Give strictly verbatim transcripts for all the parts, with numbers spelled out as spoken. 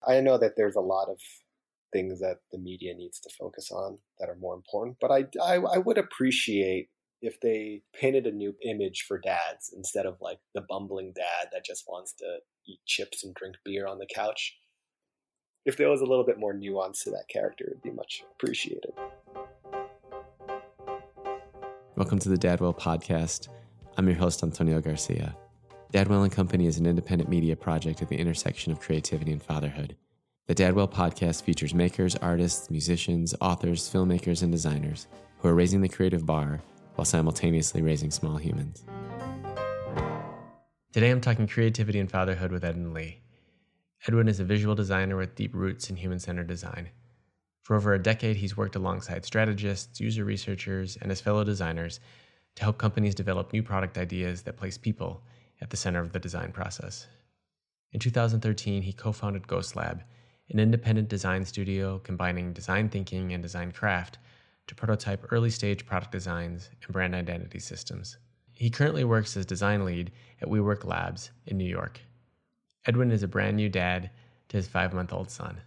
I know that there's a lot of things that the media needs to focus on that are more important, but I, I, I would appreciate if they painted a new image for dads instead of like the bumbling dad that just wants to eat chips and drink beer on the couch. If there was a little bit more nuance to that character, it would be much appreciated. Welcome to the Dadwell Podcast. I'm your host, Antonio Garcia. Dadwell and Company is an independent media project at the intersection of creativity and fatherhood. The Dadwell Podcast features makers, artists, musicians, authors, filmmakers, and designers who are raising the creative bar while simultaneously raising small humans. Today I'm talking creativity and fatherhood with Edwin Lee. Edwin is a visual designer with deep roots in human-centered design. For over a decade, he's worked alongside strategists, user researchers, and his fellow designers to help companies develop new product ideas that place people at the center of the design process. In two thousand thirteen, he co-founded Ghost Lab, an independent design studio combining design thinking and design craft to prototype early-stage product designs and brand identity systems. He currently works as design lead at WeWork Labs in New York. Edwin is a brand new dad to his five-month-old son.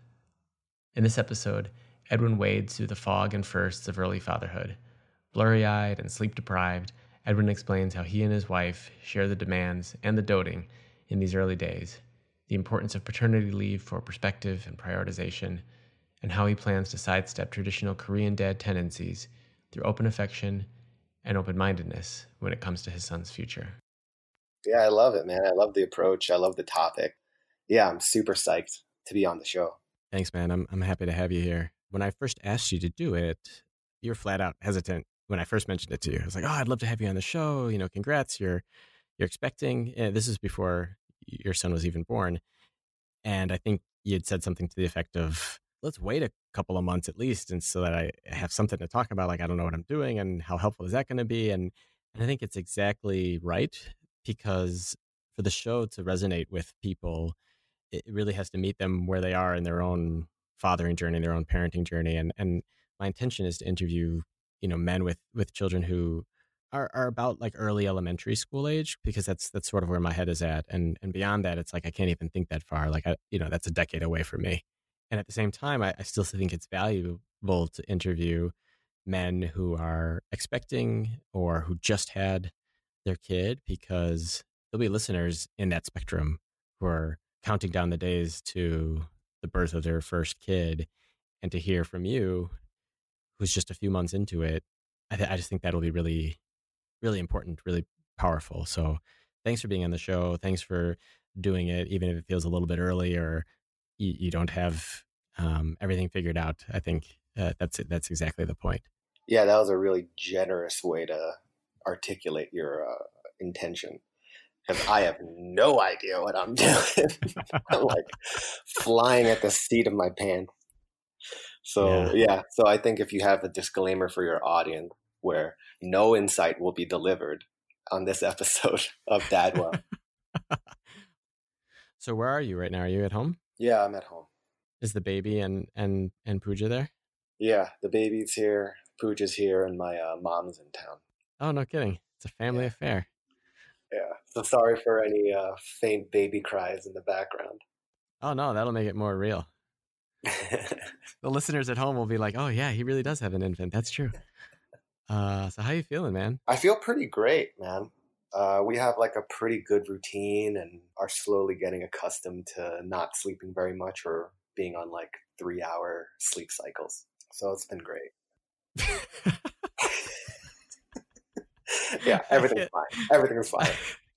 In this episode, Edwin wades through the fog and firsts of early fatherhood. Blurry-eyed and sleep-deprived, Edwin explains how he and his wife share the demands and the doting in these early days, the importance of paternity leave for perspective and prioritization, and how he plans to sidestep traditional Korean dad tendencies through open affection and open-mindedness when it comes to his son's future. Yeah, I love it, man. I love the approach. I love the topic. Yeah, I'm super psyched to be on the show. Thanks, man. I'm I'm happy to have you here. When I first asked you to do it, you were flat out hesitant when I first mentioned it to you. I was like, oh, I'd love to have you on the show. You know, congrats. You're you're expecting. Uh, this is before your son was even born. And I think you had said something to the effect of, let's wait a couple of months at least, and so that I have something to talk about. Like, I don't know what I'm doing and how helpful is that going to be? And, and I think it's exactly right, because for the show to resonate with people, it really has to meet them where they are in their own fathering journey, their own parenting journey. And, and my intention is to interview, you know, men with, with children who are, are about like early elementary school age, because that's, that's sort of where my head is at. And, and beyond that, it's like, I can't even think that far. Like, I, you know, that's a decade away from me. And at the same time, I, I still think it's valuable to interview men who are expecting or who just had their kid, because there'll be listeners in that spectrum who are counting down the days to the birth of their first kid. And to hear from you, who's just a few months into it, I, th- I just think that'll be really, really important, really powerful. So thanks for being on the show. Thanks for doing it, even if it feels a little bit early or you, you don't have um, everything figured out. I think uh, that's it. That's exactly the point. Yeah, that was a really generous way to articulate your uh, intention, because I have no idea what I'm doing. I'm like flying at the seat of my pants. So yeah. yeah, so I think if you have a disclaimer for your audience where no insight will be delivered on this episode of Dadwell. So where are you right now? Are you at home? Yeah, I'm at home. Is the baby and and and Pooja there? Yeah, the baby's here, Pooja's here, and my uh, mom's in town. Oh, no kidding. It's a family yeah. affair. Yeah. So sorry for any uh, faint baby cries in the background. Oh, no, that'll make it more real. The listeners at home will be like, oh, yeah, he really does have an infant. That's true. Uh, so how you feeling, man? I feel pretty great, man. Uh, we have like a pretty good routine and are slowly getting accustomed to not sleeping very much or being on like three hour sleep cycles. So it's been great. Yeah, everything's fine. Everything's fine.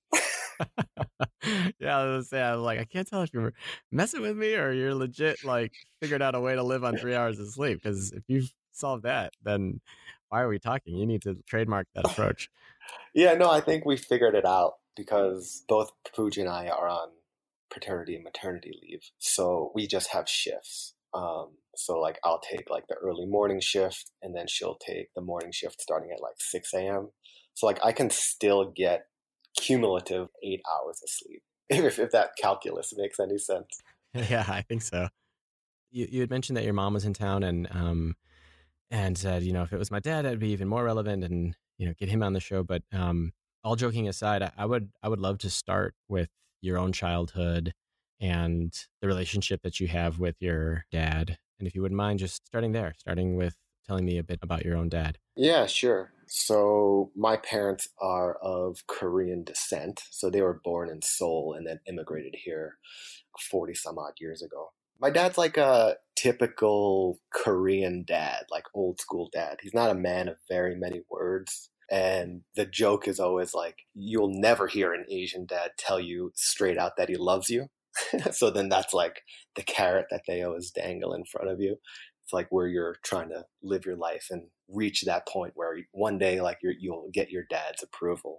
Yeah, I was gonna say, I was like, I can't tell if you're messing with me or you're legit like figured out a way to live on three hours of sleep. Because if you've solved that, then why are we talking? You need to trademark that approach. Yeah, no, I think we figured it out because both Pooja and I are on paternity and maternity leave. So we just have shifts. Um, so like I'll take like the early morning shift and then she'll take the morning shift starting at like six a.m. So like I can still get cumulative eight hours of sleep, if, if that calculus makes any sense. Yeah, I think so. You you had mentioned that your mom was in town and um and said, you know, if it was my dad, it'd be even more relevant and, you know, get him on the show. But um, all joking aside, I, I would I would love to start with your own childhood and the relationship that you have with your dad. And if you wouldn't mind just starting there, starting with telling me a bit about your own dad. Yeah, sure. So my parents are of Korean descent. So they were born in Seoul and then immigrated here forty some odd years ago. My dad's like a typical Korean dad, like old school dad. He's not a man of very many words. And the joke is always like, you'll never hear an Asian dad tell you straight out that he loves you. So then that's like the carrot that they always dangle in front of you. It's like where you're trying to live your life and reach that point where one day like you're, you'll get your dad's approval.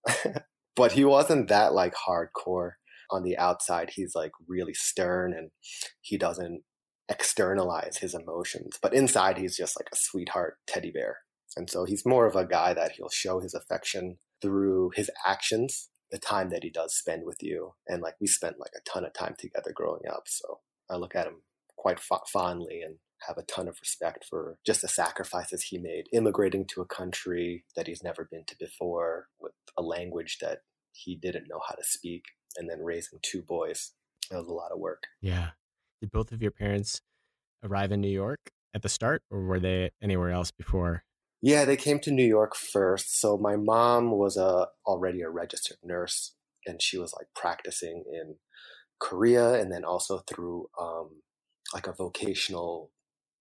But he wasn't that like hardcore. On the outside, he's like really stern and he doesn't externalize his emotions. But inside, he's just like a sweetheart teddy bear. And so he's more of a guy that he'll show his affection through his actions, the time that he does spend with you. And like we spent like a ton of time together growing up. So I look at him quite f- fondly and have a ton of respect for just the sacrifices he made, immigrating to a country that he's never been to before with a language that he didn't know how to speak. And then raising two boys. It was a lot of work. Yeah. Did both of your parents arrive in New York at the start, or were they anywhere else before? Yeah, they came to New York first. So my mom was a, already a registered nurse, and she was like practicing in Korea and then also through um, like a vocational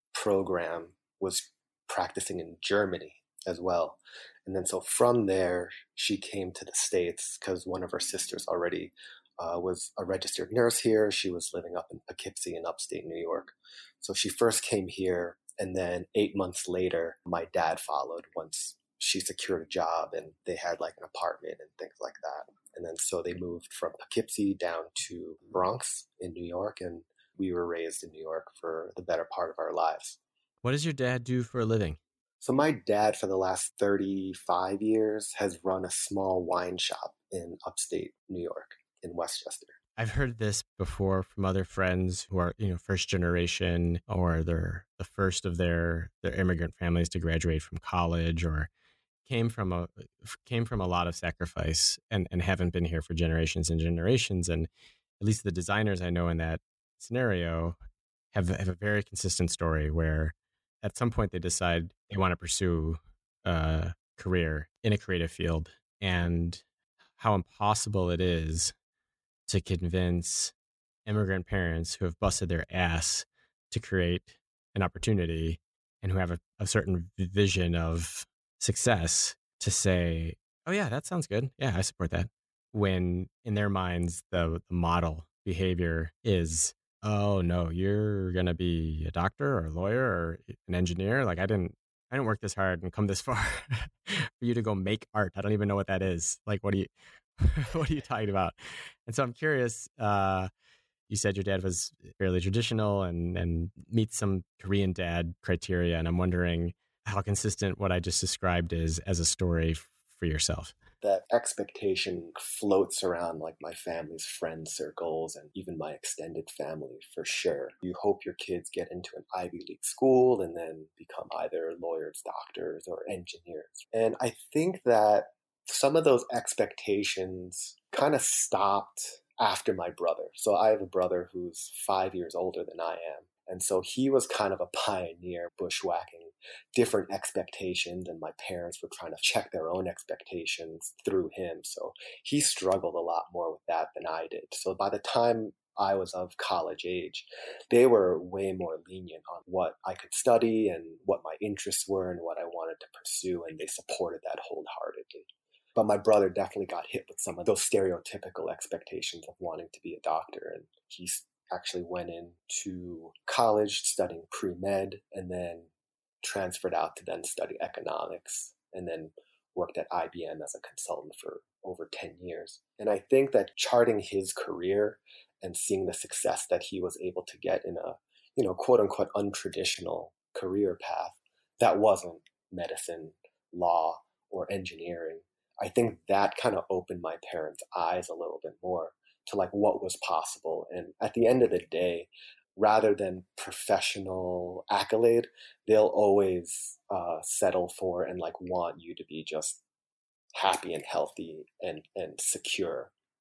program was practicing in Germany as well. And then so from there, she came to the States because one of her sisters already uh, was a registered nurse here. She was living up in Poughkeepsie in upstate New York. So she first came here, and then eight months later, my dad followed once she secured a job and they had like an apartment and things like that. And then so they moved from Poughkeepsie down to Bronx in New York, and we were raised in New York for the better part of our lives. What does your dad do for a living? So my dad, for the last thirty-five years, has run a small wine shop in upstate New York in Westchester. I've heard this before from other friends who are, you know, first generation, or they're the first of their their immigrant families to graduate from college, or came from a came from a lot of sacrifice and, and haven't been here for generations and generations. And at least the designers I know in that scenario have, have a very consistent story where at some point they decide they want to pursue a career in a creative field, and how impossible it is to convince immigrant parents who have busted their ass to create an opportunity and who have a, a certain vision of success to say, oh yeah, that sounds good. Yeah, I support that. When in their minds, the, the model behavior is, oh no, you're going to be a doctor or a lawyer or an engineer. Like I didn't, I didn't work this hard and come this far for you to go make art. I don't even know what that is. Like, what do you, what are you talking about? And so I'm curious, uh, you said your dad was fairly traditional and, and meets some Korean dad criteria. And I'm wondering how consistent what I just described is as a story f- for yourself. That expectation floats around like my family's friend circles and even my extended family for sure. You hope your kids get into an Ivy League school and then become either lawyers, doctors, or engineers. And I think that some of those expectations kind of stopped after my brother. So I have a brother who's five years older than I am. And so he was kind of a pioneer, bushwhacking different expectations, and my parents were trying to check their own expectations through him. So he struggled a lot more with that than I did. So by the time I was of college age, they were way more lenient on what I could study and what my interests were and what I wanted to pursue, and they supported that wholeheartedly. But my brother definitely got hit with some of those stereotypical expectations of wanting to be a doctor, and he's actually went into college studying pre-med and then transferred out to then study economics and then worked at I B M as a consultant for over ten years. And I think that charting his career and seeing the success that he was able to get in a, you know, quote unquote untraditional career path that wasn't medicine, law, or engineering, I think that kind of opened my parents' eyes a little bit more to like what was possible. And at the end of the day, rather than professional accolade, they'll always uh, settle for and like want you to be just happy and healthy and, and secure.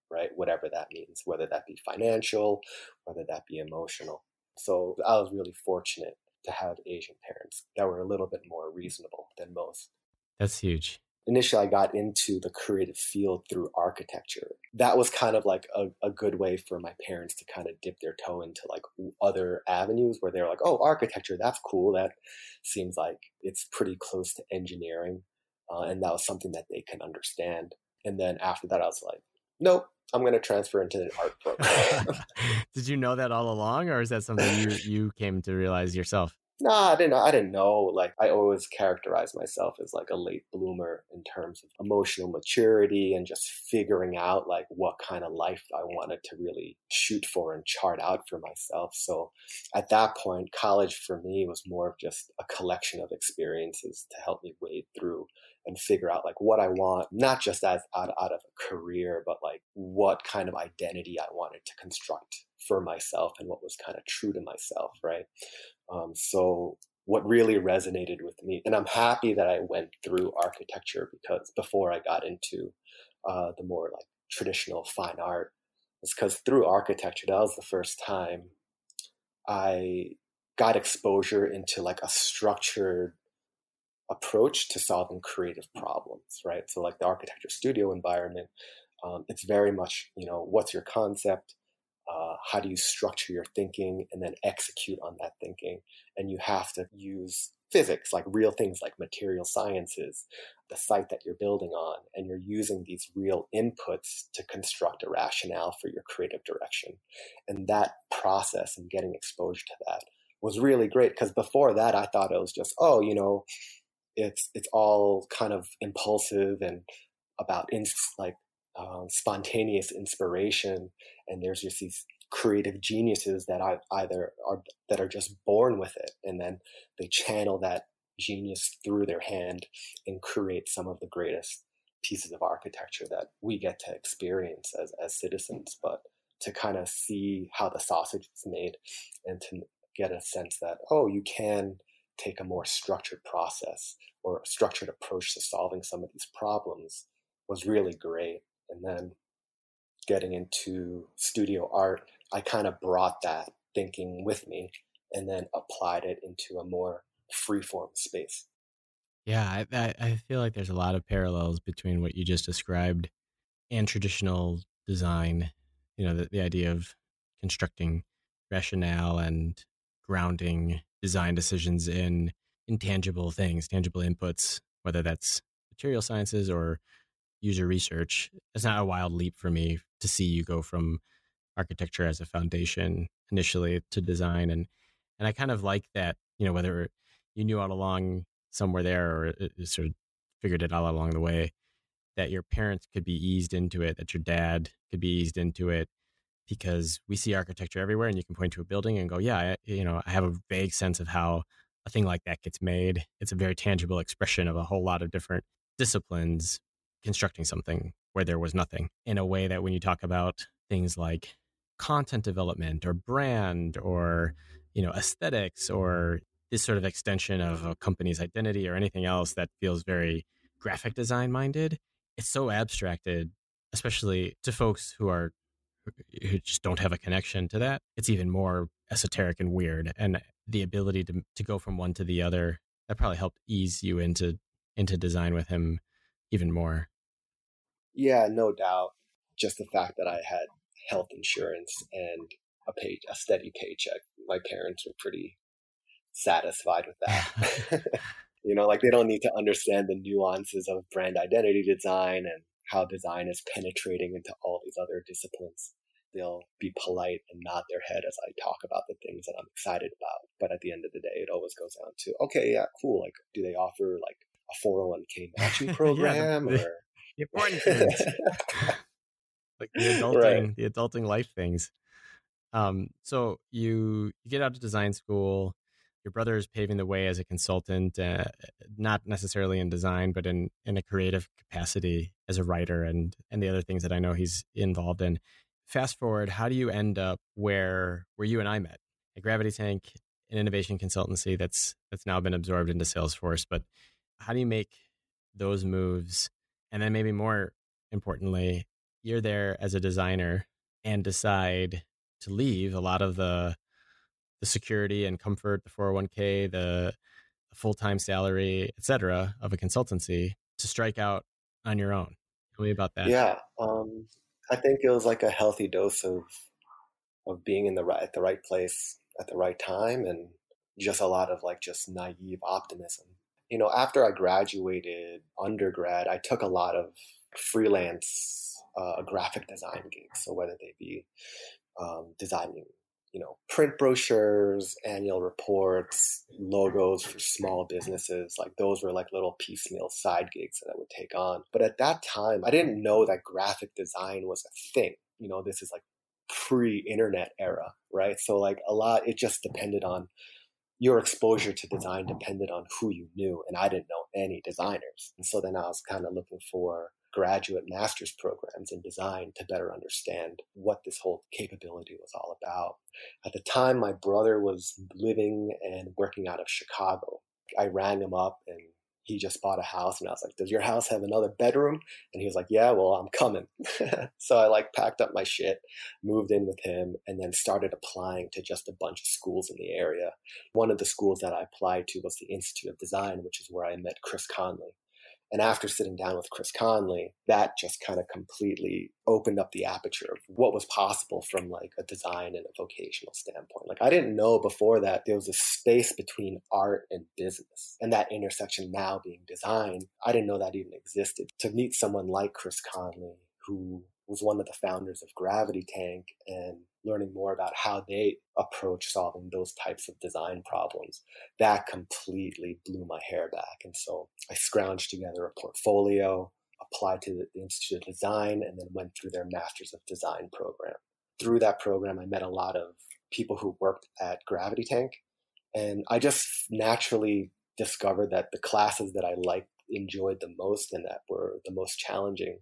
right? Whatever that means, whether that be financial, whether that be emotional. So I was really fortunate to have Asian parents that were a little bit more reasonable than most. That's huge. Initially, I got into the creative field through architecture. That was kind of like a, a good way for my parents to kind of dip their toe into like other avenues where they're like, oh, architecture, that's cool. That seems like it's pretty close to engineering. Uh, and that was something that they can understand. And then after that, I was like, nope, I'm going to transfer into an art program. Did you know that all along, or is that something you, you came to realize yourself? No, I didn't. I didn't know. Like, I always characterize myself as like a late bloomer in terms of emotional maturity and just figuring out like what kind of life I wanted to really shoot for and chart out for myself. So at that point, college for me was more of just a collection of experiences to help me wade through and figure out like what I want, not just as out, out of a career, but like what kind of identity I wanted to construct for myself and what was kind of true to myself, right? Um, so what really resonated with me, and I'm happy that I went through architecture because before I got into uh, the more like traditional fine art, is because through architecture, that was the first time I got exposure into like a structured approach to solving creative problems, right? So like the architecture studio environment, um, it's very much, you know, what's your concept? Uh, how do you structure your thinking and then execute on that thinking? And you have to use physics, like real things like material sciences, the site that you're building on, and you're using these real inputs to construct a rationale for your creative direction. And that process and getting exposure to that was really great because before that, I thought it was just, oh, you know, it's it's all kind of impulsive and about in, like um, spontaneous inspiration, and there's just these creative geniuses that I either are that are just born with it, and then they channel that genius through their hand and create some of the greatest pieces of architecture that we get to experience as as citizens. But to kind of see how the sausage is made and to get a sense that, oh, you can take a more structured process or a structured approach to solving some of these problems was really great. And then getting into studio art, I kind of brought that thinking with me and then applied it into a more freeform space. Yeah, I, I I feel like there's a lot of parallels between what you just described and traditional design. You know, the, the idea of constructing rationale and grounding design decisions in intangible things, tangible inputs, whether that's material sciences or user research. It's not a wild leap for me to see you go from architecture as a foundation initially to design. And, and I kind of like that, you know, whether you knew all along somewhere there or it, it sort of figured it all along the way, that your parents could be eased into it, that your dad could be eased into it, because we see architecture everywhere and you can point to a building and go, yeah, I, you know, I have a vague sense of how a thing like that gets made. It's a very tangible expression of a whole lot of different disciplines constructing something where there was nothing, in a way that when you talk about things like content development or brand or, you know, aesthetics or this sort of extension of a company's identity or anything else that feels very graphic design minded, it's so abstracted, especially to folks who are who just don't have a connection to that. It's even more esoteric and weird. And the ability to to go from one to the other, that probably helped ease you into into design with him even more. Yeah, no doubt. Just the fact that I had health insurance and a pay a steady paycheck, my parents were pretty satisfied with that. You know, like they don't need to understand the nuances of brand identity design and how design is penetrating into all these other disciplines. They'll be polite and nod their head as I talk about the things that I'm excited about. But at the end of the day, it always goes down to, okay, yeah, cool. Like, do they offer like a four oh one k matching program? yeah, the, or the important things, like the adulting, right. the adulting life things. Um, so you you get out of design school. Your brother is paving the way as a consultant, uh, not necessarily in design, but in, in a creative capacity as a writer and, and the other things that I know he's involved in. Fast forward, how do you end up where where you and I met? At Gravity Tank, an innovation consultancy that's that's now been absorbed into Salesforce. But how do you make those moves? And then maybe more importantly, you're there as a designer and decide to leave a lot of the the security and comfort, the four oh one k, the, the full-time salary, et cetera, of a consultancy to strike out on your own. Tell me about that. Yeah, um, I think it was like a healthy dose of of being in the right at the right place at the right time, and just a lot of like just naive optimism. You know, after I graduated undergrad, I took a lot of freelance uh, graphic design gigs. So whether they be um, designing, you know, print brochures, annual reports, logos for small businesses, like those were like little piecemeal side gigs that I would take on. But at that time, I didn't know that graphic design was a thing. You know, this is like pre-internet era, right? So like a lot, it just depended on your exposure to design depended on who you knew. And I didn't know any designers. And so then I was kind of looking for graduate master's programs in design to better understand what this whole capability was all about. At the time, my brother was living and working out of Chicago. I rang him up and he just bought a house, and I was like, does your house have another bedroom? And he was like, yeah, well, I'm coming. So I like packed up my shit, moved in with him, and then started applying to just a bunch of schools in the area. One of the schools that I applied to was the Institute of Design, which is where I met Chris Conley. And after sitting down with Chris Conley, that just kind of completely opened up the aperture of what was possible from like a design and a vocational standpoint. Like I didn't know before that there was a space between art and business, and that intersection now being design. I didn't know that even existed. To meet someone like Chris Conley, who was one of the founders of Gravity Tank, and learning more about how they approach solving those types of design problems, that completely blew my hair back. And so I scrounged together a portfolio, applied to the Institute of Design, and then went through their Masters of Design program. Through that program, I met a lot of people who worked at Gravity Tank, and I just naturally discovered that the classes that I liked, enjoyed the most, and that were the most challenging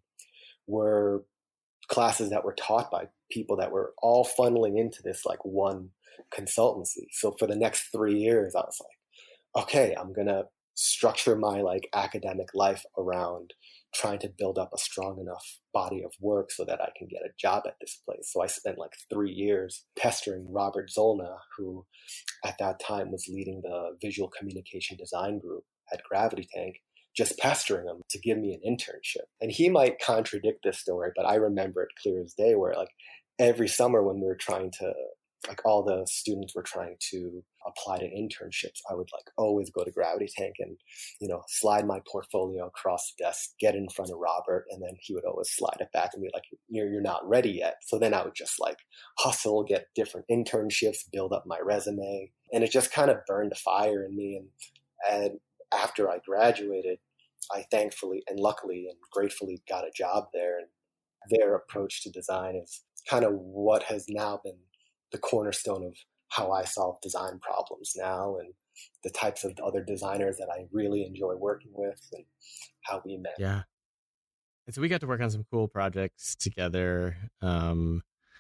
were classes that were taught by people that were all funneling into this like one consultancy. So for the next three years, I was like, okay, I'm going to structure my like academic life around trying to build up a strong enough body of work so that I can get a job at this place. So I spent like three years pestering Robert Zollner, who at that time was leading the visual communication design group at Gravity Tank, just pestering him to give me an internship. And he might contradict this story, but I remember it clear as day, where like every summer when we were trying to, like all the students were trying to apply to internships, I would like always go to Gravity Tank and, you know, slide my portfolio across the desk, get in front of Robert, and then he would always slide it back and be like, you're, you're not ready yet. So then I would just like hustle, get different internships, build up my resume. And it just kind of burned a fire in me. And, and after I graduated, I thankfully and luckily and gratefully got a job there. And their approach to design is kind of what has now been the cornerstone of how I solve design problems now, and the types of other designers that I really enjoy working with, and how we met. Yeah. And so we got to work on some cool projects together. Um,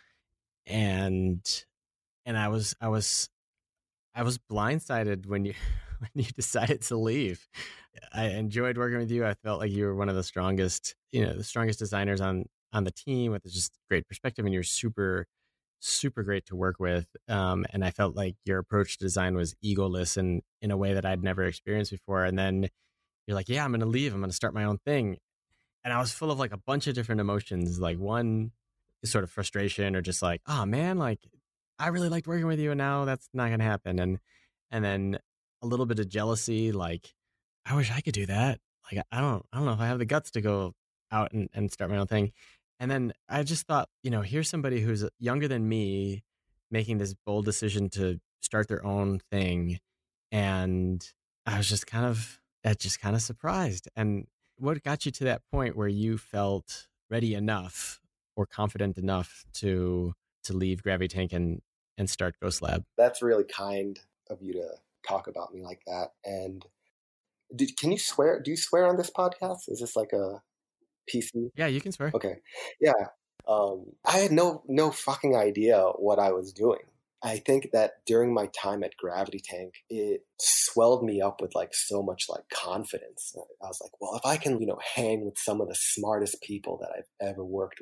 and, and I was, I was, I was blindsided when you, when you decided to leave. I enjoyed working with you. I felt like you were one of the strongest, you know, the strongest designers on, on the team with just great perspective, and you're super, super great to work with. Um, and I felt like your approach to design was egoless and in a way that I'd never experienced before. And then you're like, yeah, I'm going to leave. I'm going to start my own thing. And I was full of like a bunch of different emotions. Like one is sort of frustration, or just like, oh man, like I really liked working with you, and now that's not going to happen. And, and then a little bit of jealousy. Like, I wish I could do that. Like, I don't, I don't know if I have the guts to go out and, and start my own thing. And then I just thought, you know, here's somebody who's younger than me making this bold decision to start their own thing. And I was just kind of, that just kind of surprised. And what got you to that point where you felt ready enough or confident enough to, to leave Gravity Tank and, and start Ghost Lab? That's really kind of you to talk about me like that. And did, can you swear? Do you swear on this podcast? Is this like a P C? Yeah, you can swear. Okay. Yeah. Um, I had no no fucking idea what I was doing. I think that during my time at Gravity Tank, it swelled me up with like so much like confidence. I was like, well, if I can, you know, hang with some of the smartest people that I've ever worked with,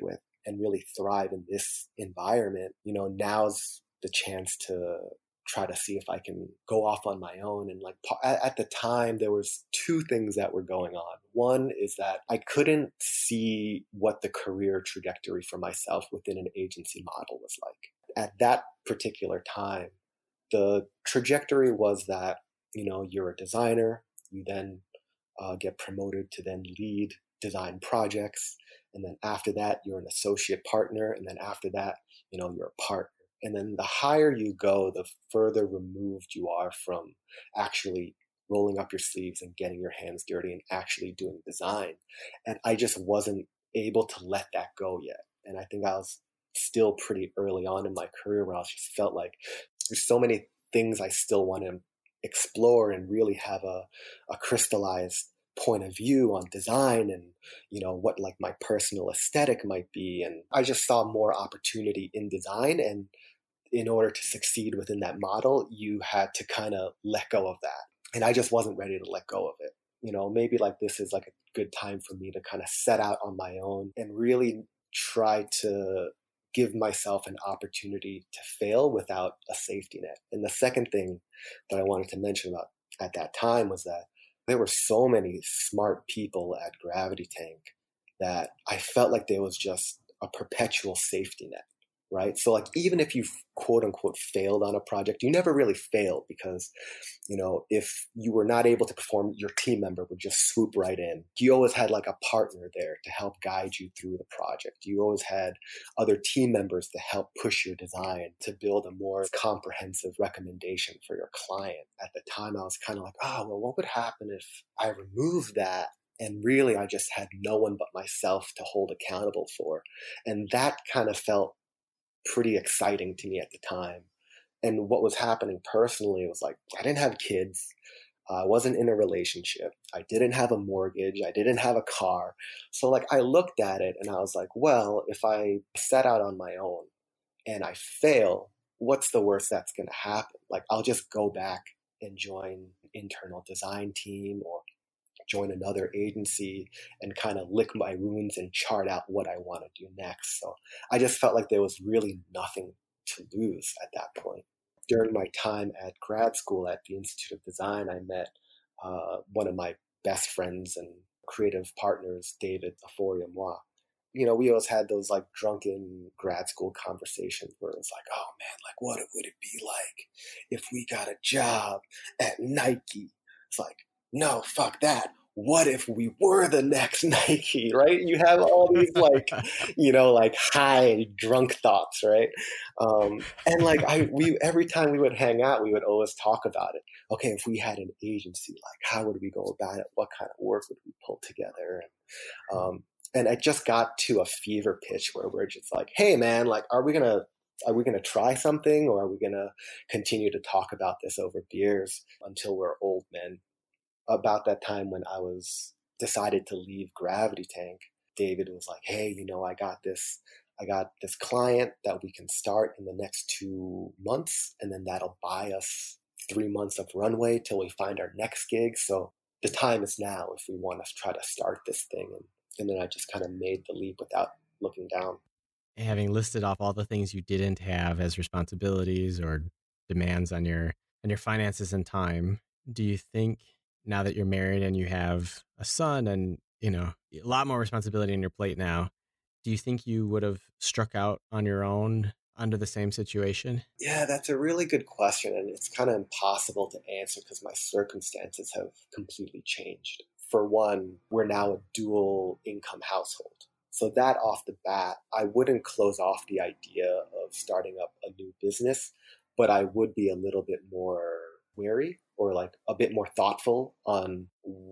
and really thrive in this environment, you know, now's the chance to try to see if I can go off on my own. And like at the time, there was two things that were going on. One is that I couldn't see what the career trajectory for myself within an agency model was like. At that particular time, the trajectory was that, you know, you're a designer, you then uh, get promoted to then lead design projects. And then after that, you're an associate partner. And then after that, you know, you're a partner. And then the higher you go, the further removed you are from actually rolling up your sleeves and getting your hands dirty and actually doing design. And I just wasn't able to let that go yet. And I think I was still pretty early on in my career where I just felt like there's so many things I still want to explore and really have a, a crystallized point of view on design and, you know, what like my personal aesthetic might be. And I just saw more opportunity in design. And in order to succeed within that model, you had to kind of let go of that. And I just wasn't ready to let go of it. You know, maybe like this is like a good time for me to kind of set out on my own and really try to give myself an opportunity to fail without a safety net. And the second thing that I wanted to mention about at that time was that there were so many smart people at Gravity Tank that I felt like there was just a perpetual safety net, right? So like even if you quote unquote failed on a project, you never really failed because, you know, if you were not able to perform, your team member would just swoop right in. You always had like a partner there to help guide you through the project. You always had other team members to help push your design to build a more comprehensive recommendation for your client. At the time, I was kind of like, oh, well, what would happen if I removed that? And really, I just had no one but myself to hold accountable for. And that kind of felt pretty exciting to me at the time. And what was happening personally was like, I didn't have kids. I wasn't in a relationship. I didn't have a mortgage. I didn't have a car. So like I looked at it and I was like, well, if I set out on my own and I fail, what's the worst that's going to happen? Like I'll just go back and join an internal design team or join another agency and kind of lick my wounds and chart out what I want to do next. So I just felt like there was really nothing to lose at that point. During my time at grad school at the Institute of Design, I met uh, one of my best friends and creative partners, David Aforiemois. You know, we always had those like drunken grad school conversations where it was like, oh man, like what would it be like if we got a job at Nike? It's like, no, fuck that. What if we were the next Nike, right? You have all these like, you know, like high drunk thoughts, right? Um, and like I, we every time we would hang out, we would always talk about it. Okay, if we had an agency, like how would we go about it? What kind of work would we pull together? And um, and I just got to a fever pitch where we're just like, hey man, like, are we gonna are we gonna try something, or are we gonna continue to talk about this over beers until we're old men? About that time when I was decided to leave Gravity Tank, David was like, hey, you know, I got this, I got this client that we can start in the next two months. And then that'll buy us three months of runway till we find our next gig. So the time is now if we want to try to start this thing. And, and then I just kind of made the leap without looking down. Having listed off all the things you didn't have as responsibilities or demands on your, on your finances and time, do you think now that you're married and you have a son and, you know, a lot more responsibility on your plate now, do you think you would have struck out on your own under the same situation? Yeah, that's a really good question. And it's kind of impossible to answer because my circumstances have completely changed. For one, we're now a dual income household. So that off the bat, I wouldn't close off the idea of starting up a new business, but I would be a little bit more wary or like a bit more thoughtful on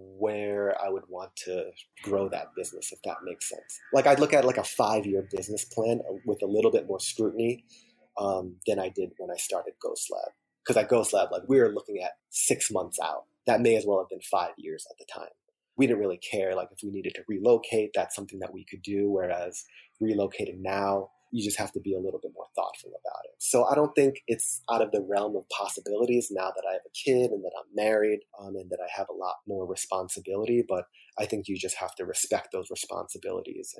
where I would want to grow that business, if that makes sense. Like I'd look at like a five-year business plan with a little bit more scrutiny um, than I did when I started Ghost Lab. Because at Ghost Lab, like we were looking at six months out. That may as well have been five years at the time. We didn't really care. Like if we needed to relocate, that's something that we could do. Whereas relocating now, you just have to be a little bit more thoughtful about it. So I don't think it's out of the realm of possibilities now that I have a kid and that I'm married um, and that I have a lot more responsibility. But I think you just have to respect those responsibilities and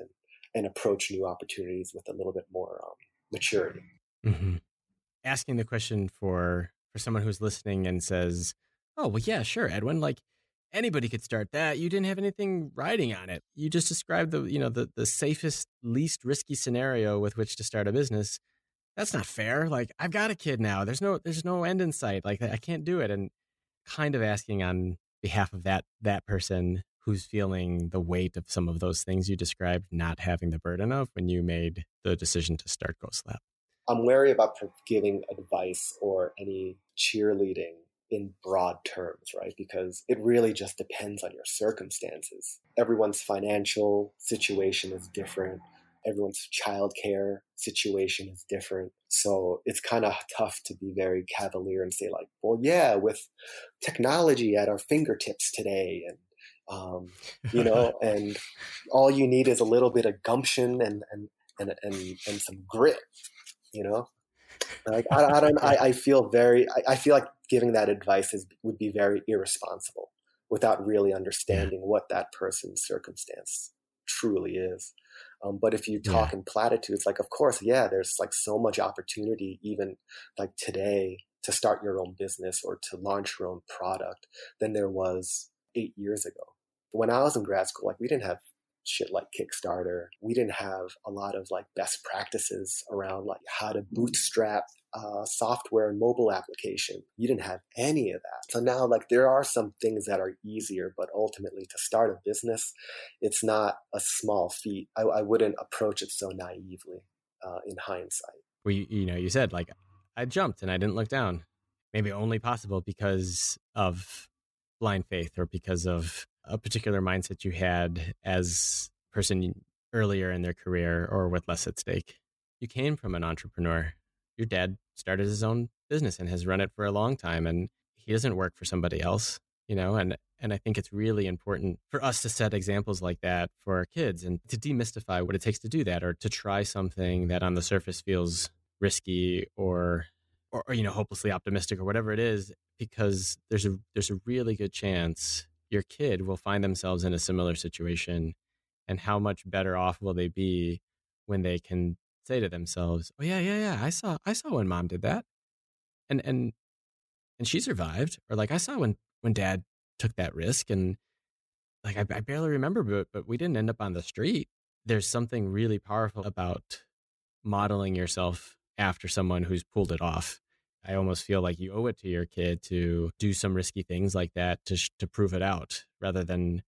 and approach new opportunities with a little bit more um, maturity. Mm-hmm. Asking the question for for someone who's listening and says, "Oh, well, yeah, sure, Edwin. Like anybody could start that. You didn't have anything riding on it. You just described the you know the the safest, least risky scenario with which to start a business. That's not fair. Like I've got a kid now. There's no there's no end in sight. Like I can't do it." And kind of asking on behalf of that that person who's feeling the weight of some of those things you described, not having the burden of when you made the decision to start Ghost Lab. I'm wary about giving advice or any cheerleading in broad terms, right? Because it really just depends on your circumstances. Everyone's financial situation is different. Everyone's childcare situation is different. So it's kind of tough to be very cavalier and say like, well, yeah, with technology at our fingertips today and, um, you know, and all you need is a little bit of gumption and, and, and, and, and some grit, you know, like, I, I don't, I, I feel very, I, I feel like giving that advice is, would be very irresponsible without really understanding what that person's circumstance truly is. Um, but if you talk yeah. in platitudes, like, of course, yeah, there's like so much opportunity, even like today, to start your own business or to launch your own product than there was eight years ago. When I was in grad school, like we didn't have shit like Kickstarter. We didn't have a lot of like best practices around like how to bootstrap uh, software and mobile application. You didn't have any of that. So now like there are some things that are easier, but ultimately to start a business, it's not a small feat. I, I wouldn't approach it so naively uh, in hindsight. Well, you, you know, you said like I jumped and I didn't look down. Maybe only possible because of blind faith or because of a particular mindset you had as a person earlier in their career or with less at stake. You came from an entrepreneur. Your dad started his own business and has run it for a long time, and he doesn't work for somebody else, you know, and, and I think it's really important for us to set examples like that for our kids and to demystify what it takes to do that or to try something that on the surface feels risky or, or, or you know, hopelessly optimistic or whatever it is, because there's a, there's a really good chance your kid will find themselves in a similar situation, and how much better off will they be when they can say to themselves, "Oh yeah, yeah, yeah, I saw, I saw when mom did that, and and and she survived," or like I saw when when dad took that risk, and like I, I barely remember, but but we didn't end up on the street. There's something really powerful about modeling yourself after someone who's pulled it off. I almost feel like you owe it to your kid to do some risky things like that to sh- to prove it out, rather than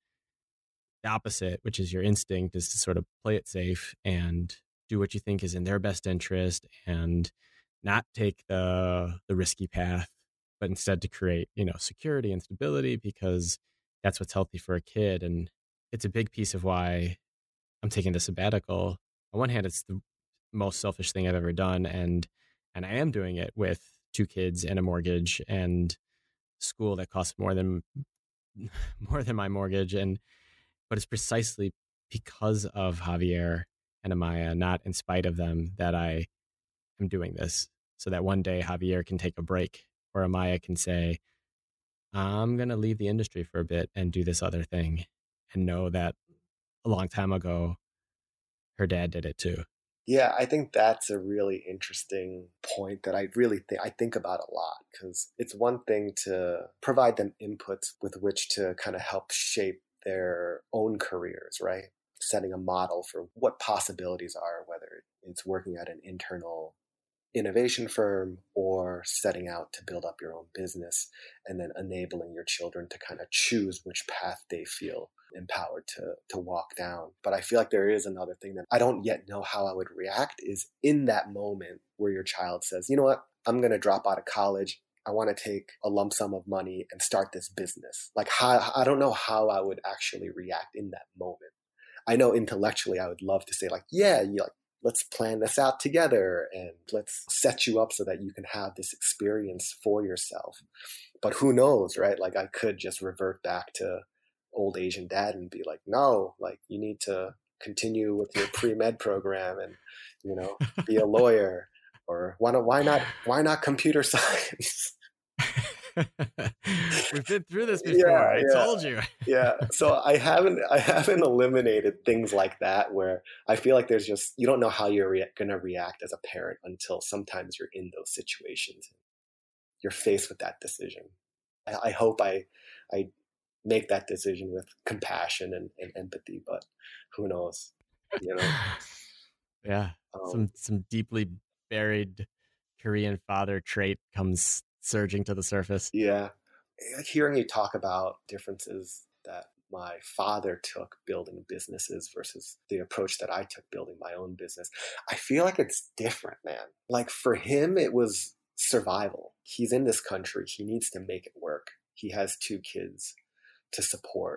the opposite, which is your instinct is to sort of play it safe and do what you think is in their best interest and not take the the risky path, but instead to create, you know, security and stability because that's what's healthy for a kid. And it's a big piece of why I'm taking the sabbatical. On one hand, it's the most selfish thing I've ever done, and and I am doing it with two kids and a mortgage and school that costs more than more than my mortgage. And but it's precisely because of Javier and Amaya, not in spite of them, that I am doing this. So that one day Javier can take a break, or Amaya can say, "I'm going to leave the industry for a bit and do this other thing," and know that a long time ago her dad did it too. Yeah, I think that's a really interesting point that I really think I think about a lot, because it's one thing to provide them inputs with which to kind of help shape their own careers, right? Setting a model for what possibilities are, whether it's working at an internal innovation firm or setting out to build up your own business, and then enabling your children to kind of choose which path they feel empowered to to walk down. But I feel like there is another thing that I don't yet know how I would react is in that moment where your child says, "You know what, I'm going to drop out of college. I want to take a lump sum of money and start this business." Like, how, I don't know how I would actually react in that moment. I know intellectually I would love to say like, yeah, you like, let's plan this out together and let's set you up so that you can have this experience for yourself. But who knows, right? Like I could just revert back to old Asian dad and be like, no, like you need to continue with your pre-med program and, you know, be a lawyer, or why not, why not, why not computer science? We've been through this before. Yeah, I yeah, told you. yeah. So I haven't, I haven't eliminated things like that where I feel like there's just, you don't know how you're rea- going to react as a parent until sometimes you're in those situations. You're faced with that decision. I, I hope I, I make that decision with compassion and, and empathy, but who knows, you know? Yeah. Um, Some, some deeply buried Korean father trait comes surging to the surface. yeah. Hearing you talk about differences that my father took building businesses versus the approach that I took building my own business, I feel like it's different, man. Like for him, it was survival. He's in this country. He needs to make it work. He has two kids to support.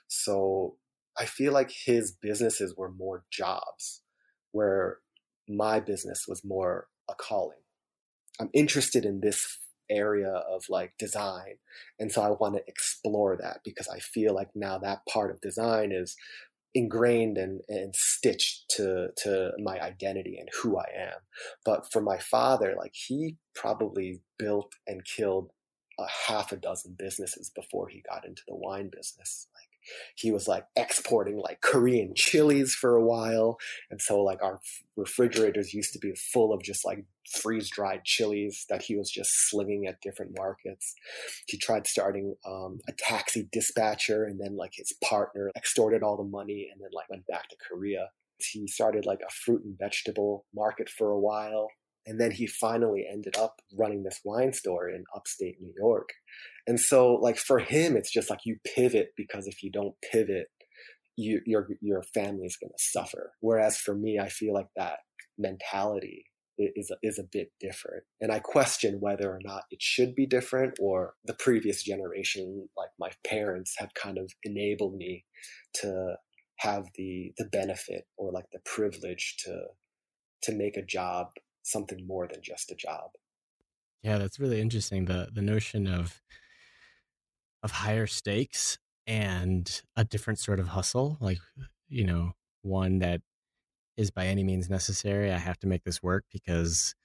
So I feel like his businesses were more jobs, where my business was more a calling. I'm interested in this area of like design. And so I want to explore that because I feel like now that part of design is ingrained and, and stitched to, to my identity and who I am. But for my father, like he probably built and killed a half a dozen businesses before he got into the wine business. Like he was like exporting like Korean chilies for a while. And so like our refrigerators used to be full of just like freeze dried chilies that he was just slinging at different markets. He tried starting um, a taxi dispatcher, and then like his partner extorted all the money and then like went back to Korea. He started like a fruit and vegetable market for a while. And then he finally ended up running this wine store in upstate New York. And so like for him, it's just like you pivot, because if you don't pivot, you, your, your family is going to suffer. Whereas for me, I feel like that mentality is, is a bit different. And I question whether or not it should be different, or the previous generation, like my parents, have kind of enabled me to have the, the benefit or like the privilege to, to make a job something more than just a job. Yeah, that's really interesting. The the notion of of higher stakes and a different sort of hustle, like, you know, one that is by any means necessary. I have to make this work because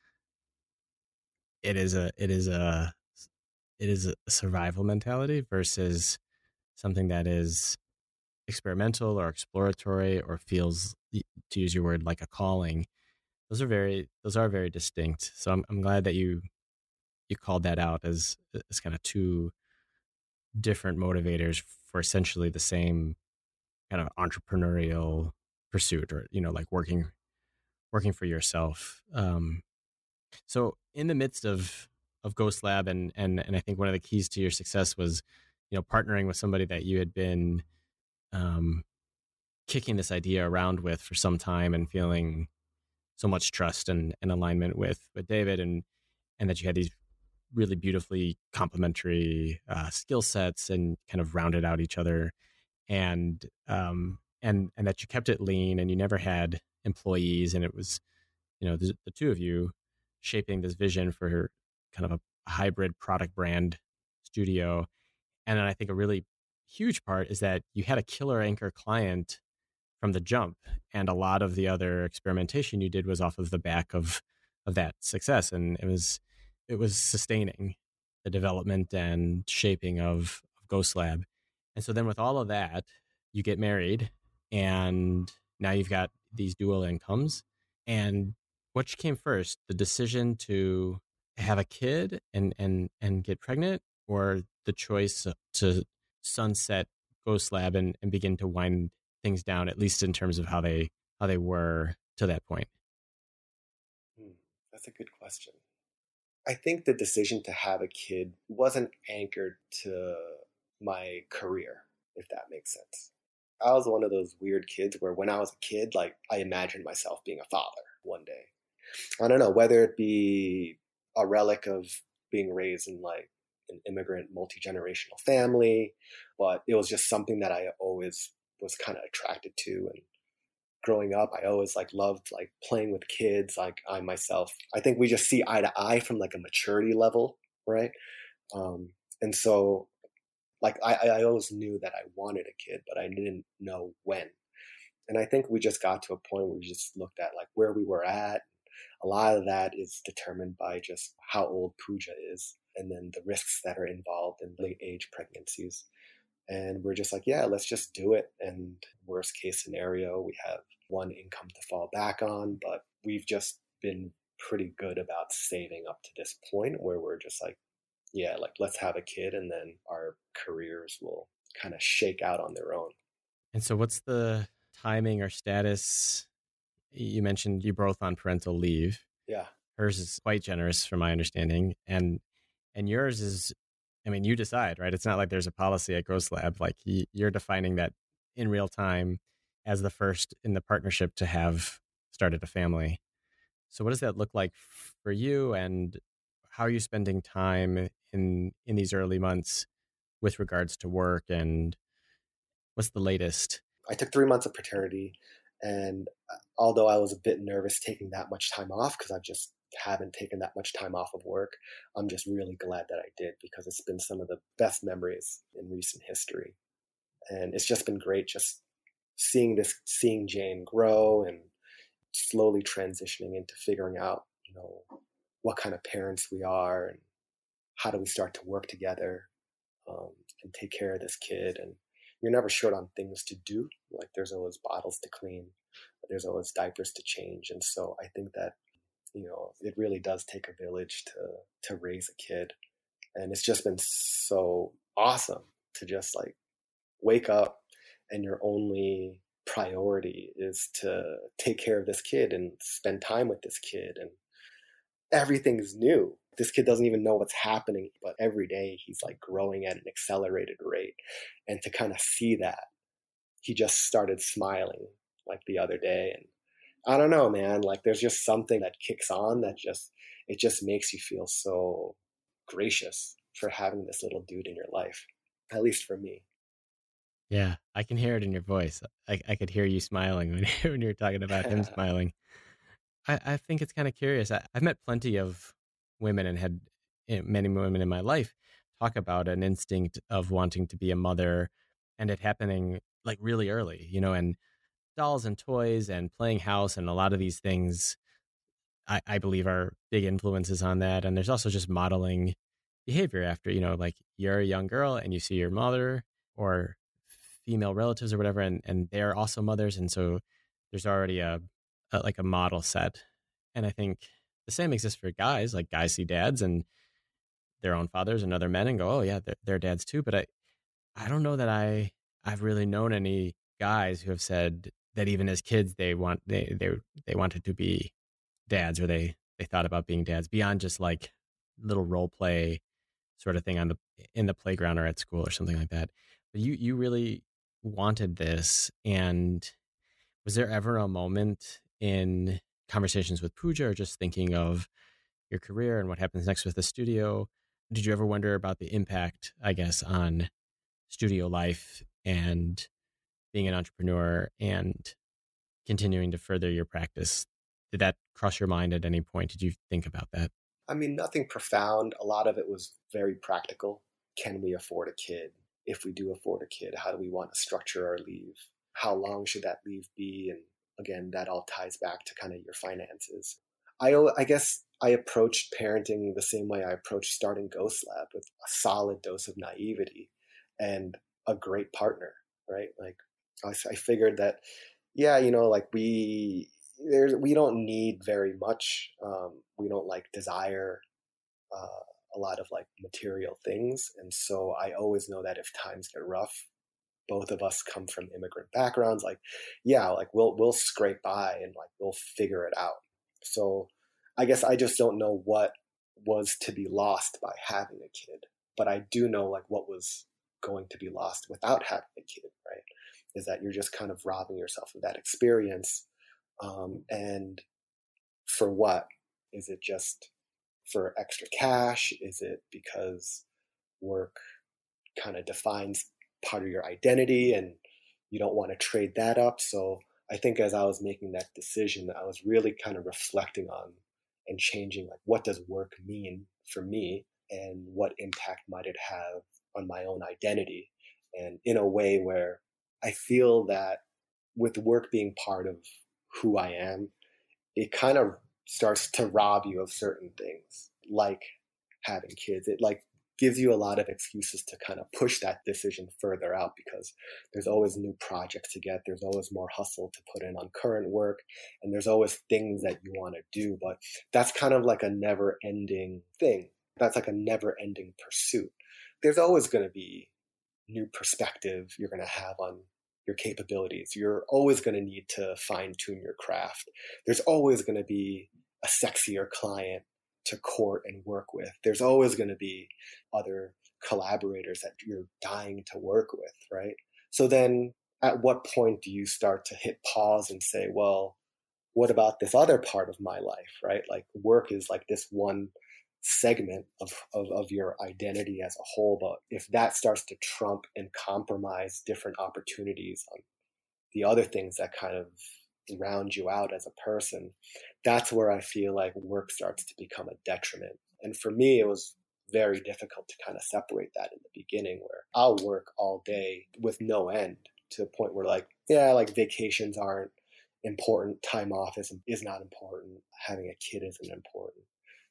it is a it is a it is a survival mentality versus something that is experimental or exploratory or feels, to use your word, like a calling. Those are very those are very distinct. So I'm I'm glad that you you called that out as as kind of two different motivators for essentially the same kind of entrepreneurial pursuit, or, you know, like working working for yourself. Um, so in the midst of of Ghost Lab, and and and I think one of the keys to your success was, you know, partnering with somebody that you had been um, kicking this idea around with for some time and feeling so much trust and, and alignment with with David, and and that you had these really beautifully complementary uh, skill sets and kind of rounded out each other, and um, and and that you kept it lean and you never had employees, and it was, you know, the, the two of you shaping this vision for kind of a hybrid product brand studio. And then I think a really huge part is that you had a killer anchor client from the jump, and a lot of the other experimentation you did was off of the back of of that success, and it was it was sustaining the development and shaping of, of Ghost Lab. And so then with all of that, you get married, and now you've got these dual incomes. And which came first, the decision to have a kid and and and get pregnant, or the choice to sunset Ghost Lab and, and begin to wind things down, at least in terms of how they how they were to that point? Hmm, that's a good question. I think the decision to have a kid wasn't anchored to my career, if that makes sense. I was one of those weird kids where when I was a kid, like I imagined myself being a father one day. I don't know, whether it be a relic of being raised in like an immigrant multi-generational family, but it was just something that I always was kind of attracted to. And growing up, I always like loved like playing with kids. Like I myself, I think we just see eye to eye from like a maturity level, right? Um, and so like I, I always knew that I wanted a kid, but I didn't know when. And I think we just got to a point where we just looked at like where we were at. A lot of that is determined by just how old Pooja is. and then the risks that are involved in late age pregnancies. And we're just like, yeah, let's just do it. And worst case scenario, we have one income to fall back on, but we've just been pretty good about saving up to this point where we're just like, yeah, like let's have a kid and then our careers will kind of shake out on their own. And so what's the timing or status? You mentioned you both on parental leave. Yeah. Hers is quite generous from my understanding. And and yours is, I mean, you decide, right? It's not like there's a policy at Ghost Lab. Like you're defining that in real time as the first in the partnership to have started a family. So what does that look like for you, and how are you spending time in in these early months with regards to work, and what's the latest? I took three months of paternity, and although I was a bit nervous taking that much time off because I just haven't taken that much time off of work, I'm just really glad that I did because it's been some of the best memories in recent history. And it's just been great just seeing this, seeing Jane grow and slowly transitioning into figuring out, you know, what kind of parents we are and how do we start to work together um, and take care of this kid. And you're never short on things to do. Like there's always bottles to clean, there's always diapers to change. And so I think that, you know, it really does take a village to to raise a kid. And it's just been so awesome to just like wake up and your only priority is to take care of this kid and spend time with this kid. And everything's new. This kid doesn't even know what's happening, but every day he's like growing at an accelerated rate. And to kind of see that, he just started smiling like the other day. And I don't know, man, like there's just something that kicks on that just, it just makes you feel so gracious for having this little dude in your life, at least for me. Yeah, I can hear it in your voice. I, I could hear you smiling when, when you were talking about him smiling. I, I think it's kind of curious. I, I've met plenty of women and had you know, many women in my life talk about an instinct of wanting to be a mother and it happening like really early, you know, and dolls and toys and playing house and a lot of these things, I, I believe are big influences on that. And there's also just modeling behavior after, you know, like you're a young girl and you see your mother or female relatives or whatever, and, and they're also mothers. And so there's already a, a like a model set. And I think the same exists for guys. Like guys see dads and their own fathers and other men and go, oh yeah, they're, they're dads too. But I, I don't know that I, I've really known any guys who have said that even as kids, they want, they, they, they wanted to be dads, or they, they thought about being dads beyond just like little role play sort of thing on the, in the playground or at school or something like that. But you, you really wanted this. And was there ever a moment in conversations with Pooja or just thinking of your career and what happens next with the studio, did you ever wonder about the impact, I guess, on studio life and being an entrepreneur and continuing to further your practice? Did that cross your mind at any point? Did you think about that? I mean, nothing profound. A lot of it was very practical. Can we afford a kid? If we do afford a kid, how do we want to structure our leave? How long should that leave be? And again, that all ties back to kind of your finances. I, I guess I approached parenting the same way I approached starting Ghost Lab, with a solid dose of naivety and a great partner, right? Like I, I figured that, yeah, you know, like we, there's, we don't need very much. Um, we don't like desire uh, a lot of like material things. And so I always know that if times get rough, both of us come from immigrant backgrounds, like, yeah, like we'll, we'll scrape by and like, we'll figure it out. So I guess I just don't know what was to be lost by having a kid, but I do know like what was going to be lost without having a kid, right? Is that you're just kind of robbing yourself of that experience. Um, and for what? Is it just for extra cash? Is it because work kind of defines part of your identity and you don't want to trade that up? So I think as I was making that decision, I was really kind of reflecting on and changing, like, what does work mean for me and what impact might it have on my own identity? And in a way where I feel that with work being part of who I am, it kind of starts to rob you of certain things, like having kids. It like gives you a lot of excuses to kind of push that decision further out because there's always new projects to get. There's always more hustle to put in on current work. And there's always things that you want to do. But that's kind of like a never ending thing. That's like a never ending pursuit. There's always going to be new perspective you're going to have on your capabilities. You're always going to need to fine tune your craft. There's always going to be a sexier client to court and work with. There's always going to be other collaborators that you're dying to work with, right? So then at what point do you start to hit pause and say, well, what about this other part of my life, right? Like work is like this one segment of, of, of your identity as a whole. But if that starts to trump and compromise different opportunities on the other things that kind of round you out as a person, that's where I feel like work starts to become a detriment. And for me, it was very difficult to kind of separate that in the beginning, where I'll work all day with no end to the point where like, yeah, like vacations aren't important. Time off is, is not important. Having a kid isn't important.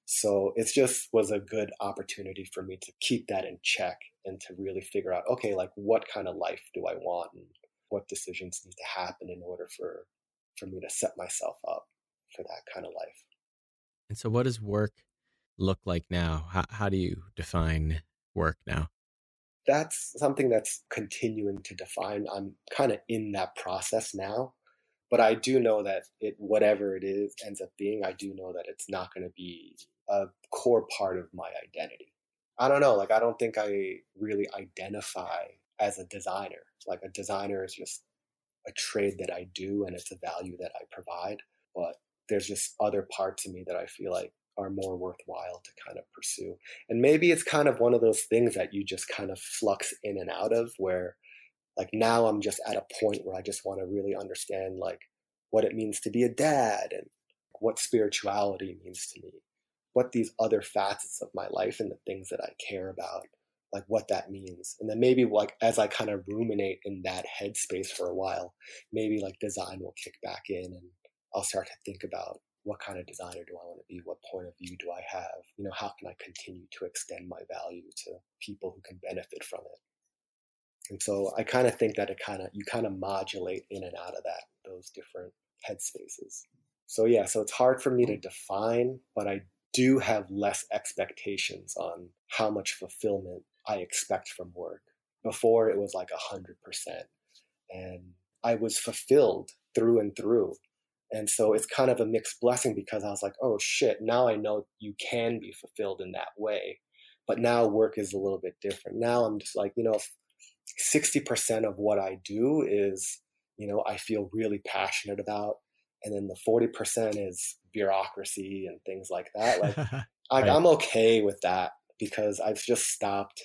So it just was a good opportunity for me to keep that in check and to really figure out, okay, like what kind of life do I want and what decisions need to happen in order for for me to set myself up for that kind of life. And so what does work look like now? How, how do you define work now? That's something that's continuing to define. I'm kind of in that process now, but I do know that it, whatever it is ends up being, I do know that it's not going to be a core part of my identity. I don't know, like I don't think I really identify as a designer. Like a designer is just a trade that I do and it's a value that I provide, but there's just other parts of me that I feel like are more worthwhile to kind of pursue. And maybe it's kind of one of those things that you just kind of flux in and out of, where like now I'm just at a point where I just want to really understand like what it means to be a dad and what spirituality means to me, what these other facets of my life and the things that I care about, like what that means. And then maybe like as I kind of ruminate in that headspace for a while, maybe like design will kick back in and I'll start to think about what kind of designer do I want to be? What point of view do I have? You know, how can I continue to extend my value to people who can benefit from it? And so I kind of think that it kind of, you kind of modulate in and out of that, those different headspaces. So yeah, so it's hard for me to define, but I do have less expectations on how much fulfillment I expect from work. Before it was like a hundred percent and I was fulfilled through and through. And so it's kind of a mixed blessing because I was like, oh shit, now I know you can be fulfilled in that way. But now work is a little bit different. Now I'm just like, you know, sixty percent of what I do is, you know, I feel really passionate about. And then the forty percent is bureaucracy and things like that. Like I, right. I'm okay with that because I've just stopped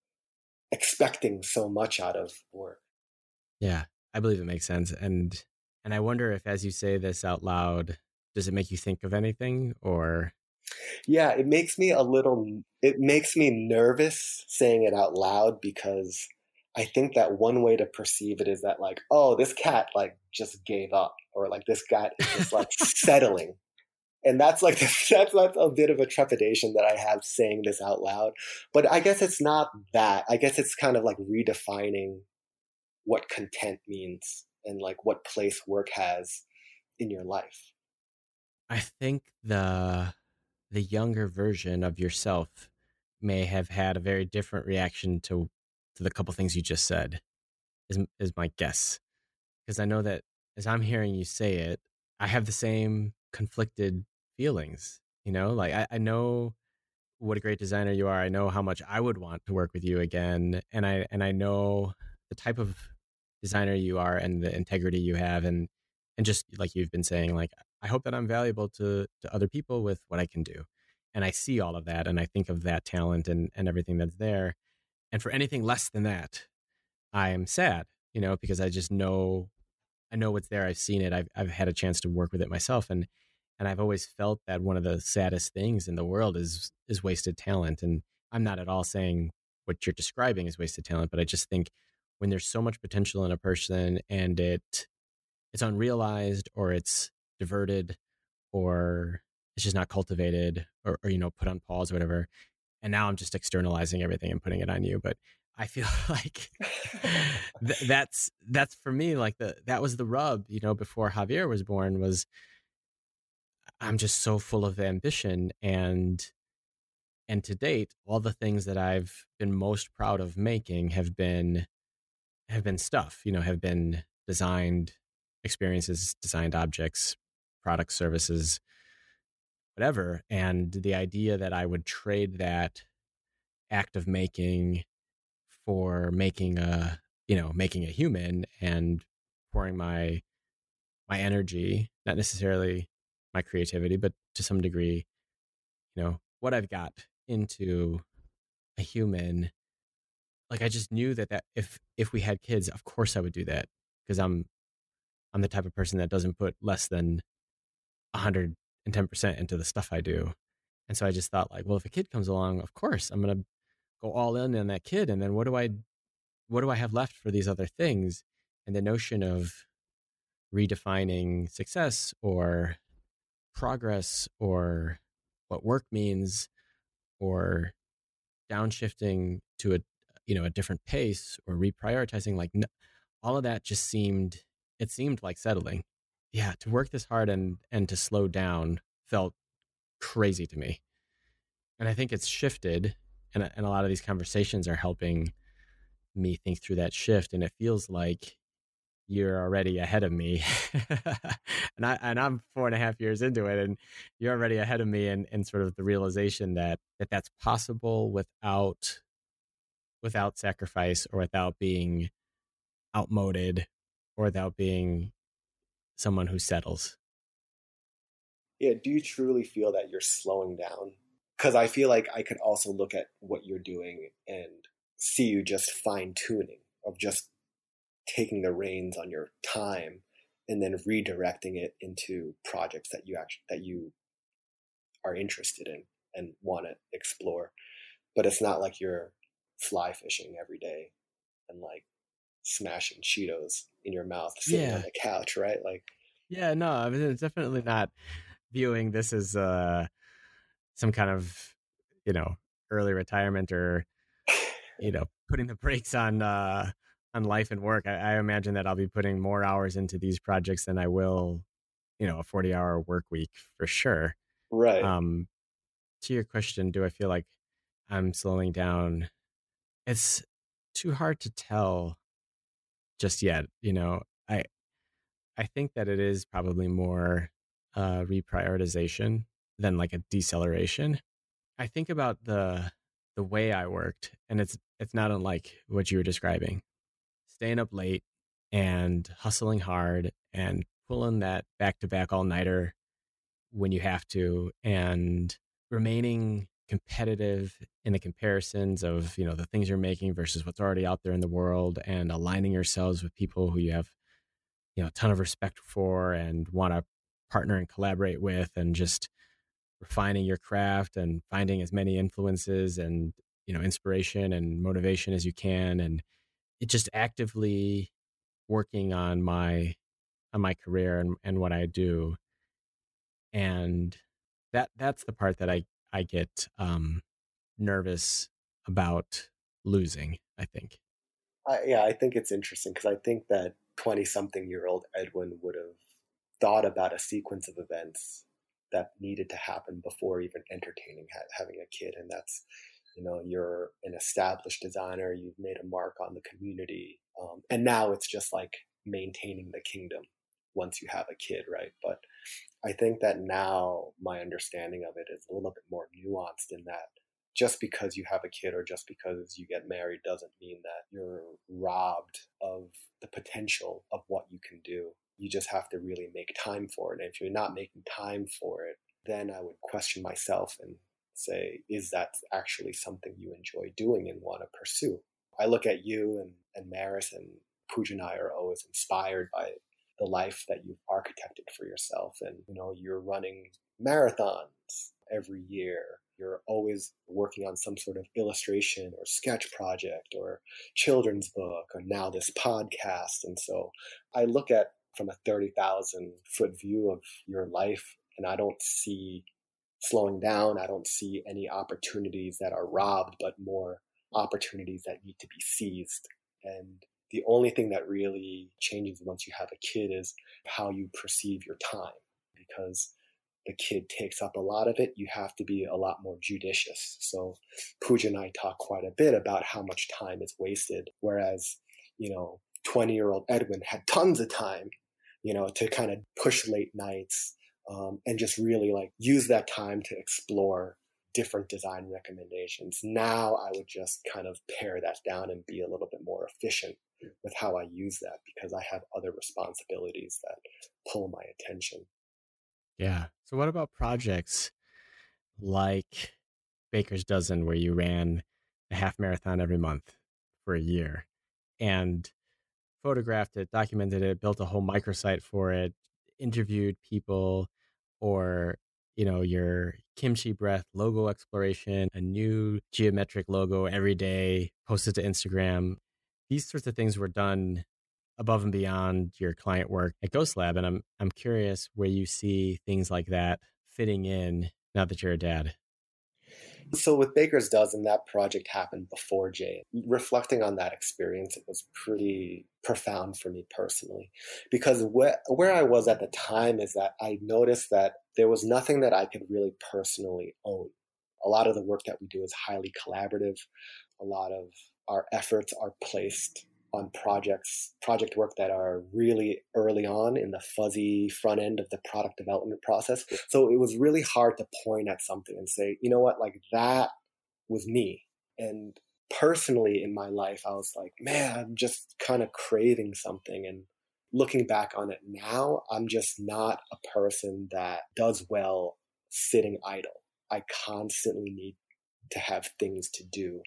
expecting so much out of work. Yeah, I believe it makes sense. And and I wonder if, as you say this out loud, does it make you think of anything or? Yeah, it makes me a little, it makes me nervous saying it out loud because I think that one way to perceive it is that like, oh, this cat like just gave up or like this cat is just like settling. And that's like, that's, that's a bit of a trepidation that I have saying this out loud. But I guess it's not that. I guess it's kind of like redefining what content means and like what place work has in your life. I think the the younger version of yourself may have had a very different reaction to to the couple things you just said, is is my guess. Because I know that as I'm hearing you say it, I have the same conflicted feelings. You know, like I, I know what a great designer you are. I know how much I would want to work with you again, and I and I know the type of designer you are and the integrity you have, and and just like you've been saying, like I hope that I'm valuable to to other people with what I can do, and I see all of that, and I think of that talent and and everything that's there, and for anything less than that, I am sad, you know, because I just know I know what's there. I've seen it. I've I've had a chance to work with it myself, and and I've always felt that one of the saddest things in the world is is wasted talent. And I'm not at all saying what you're describing is wasted talent, but I just think when there's so much potential in a person and it it's unrealized or it's diverted or it's just not cultivated or, or you know put on pause or whatever, and now I'm just externalizing everything and putting it on you. But I feel like th- that's that's for me, like the that was the rub, you know, before Javier was born, was I'm just so full of ambition, and and to date, all the things that I've been most proud of making have been have been stuff, you know, have been designed experiences, designed objects, products, services, whatever. And the idea that I would trade that act of making for making a, you know, making a human and pouring my my energy, not necessarily my creativity, but to some degree, you know, what I've got into a human. Like I just knew that that if if we had kids, of course I would do that, because I'm I'm the type of person that doesn't put less than one hundred ten percent into the stuff I do. And so I just thought, like, well, if a kid comes along, of course I'm going to go all in on that kid. And then what do I, what do I have left for these other things? And the notion of redefining success or progress or what work means, or downshifting to a, you know, a different pace, or reprioritizing, like n- all of that just seemed, it seemed like settling. Yeah. To work this hard and, and to slow down felt crazy to me. And I think it's shifted, and, and a lot of these conversations are helping me think through that shift. And it feels like you're already ahead of me. and I, and I'm four and a half years into it, and you're already ahead of me in, in sort of the realization that, that that's possible without, without sacrifice, or without being outmoded, or without being someone who settles. Yeah, do you truly feel that you're slowing down? Because I feel like I could also look at what you're doing and see you just fine tuning, of just taking the reins on your time and then redirecting it into projects that you actually that you are interested in and want to explore. But it's not like you're fly fishing every day and like smashing Cheetos in your mouth sitting Yeah. on the couch, right? Like, Yeah, no, I mean, it's definitely not viewing this as uh, some kind of, you know, early retirement, or, you know, putting the brakes on uh, on life and work. I, I imagine that I'll be putting more hours into these projects than I will, you know, a forty hour work week for sure. right. Um, to your question, do I feel like I'm slowing down? It's too hard to tell just yet. You know, I I think that it is probably more uh, reprioritization than like a deceleration. I think about the the way I worked, and it's it's not unlike what you were describing. Staying up late and hustling hard and pulling that back to back all nighter when you have to, and remaining competitive in the comparisons of, you know, the things you're making versus what's already out there in the world, and aligning yourselves with people who you have, you know, a ton of respect for and want to partner and collaborate with, and just refining your craft and finding as many influences and, you know, inspiration and motivation as you can. And it just actively working on my, on my career and, and what I do. And that, that's the part that I, I get um, nervous about losing, I think. I, yeah, I think it's interesting because I think that twenty-something-year-old Edwin would have thought about a sequence of events that needed to happen before even entertaining ha- having a kid. And that's, you know, you're an established designer, you've made a mark on the community, um, and now it's just like maintaining the kingdom once you have a kid, right? But I think that now my understanding of it is a little bit more nuanced, in that just because you have a kid or just because you get married doesn't mean that you're robbed of the potential of what you can do. You just have to really make time for it. And if you're not making time for it, then I would question myself and say, is that actually something you enjoy doing and want to pursue? I look at you and, and Maris and Pooja and I are always inspired by the life that you've architected for yourself. And, you know, you're running marathons every year. You're always working on some sort of illustration or sketch project or children's book, or now this podcast. And so I look at from a thirty thousand foot view of your life, and I don't see slowing down. I don't see any opportunities that are robbed, but more opportunities that need to be seized. And the only thing that really changes once you have a kid is how you perceive your time, because the kid takes up a lot of it. You have to be a lot more judicious. So Pooja and I talk quite a bit about how much time is wasted, whereas, you know, twenty-year-old Edwin had tons of time, you know, to kind of push late nights um, and just really like use that time to explore different design recommendations. Now I would just kind of pare that down and be a little bit more efficient with how I use that, because I have other responsibilities that pull my attention. Yeah. So what about projects like Baker's Dozen, where you ran a half marathon every month for a year and photographed it, documented it, built a whole microsite for it, interviewed people, or, you know, your Kimchi Breath logo exploration, a new geometric logo every day, posted to Instagram. These sorts of things were done above and beyond your client work at Ghost Lab. And I'm I'm curious where you see things like that fitting in now that you're a dad. So with Baker's Dozen, that project happened before Jay. Reflecting on that experience, it was pretty profound for me personally, because where, where I was at the time is that I noticed that there was nothing that I could really personally own. A lot of the work that we do is highly collaborative. A lot of our efforts are placed on projects, project work that are really early on in the fuzzy front end of the product development process. So it was really hard to point at something and say, you know what, like that was me. And personally in my life, I was like, man, I'm just kind of craving something. And looking back on it now, I'm just not a person that does well sitting idle. I constantly need to have things to do.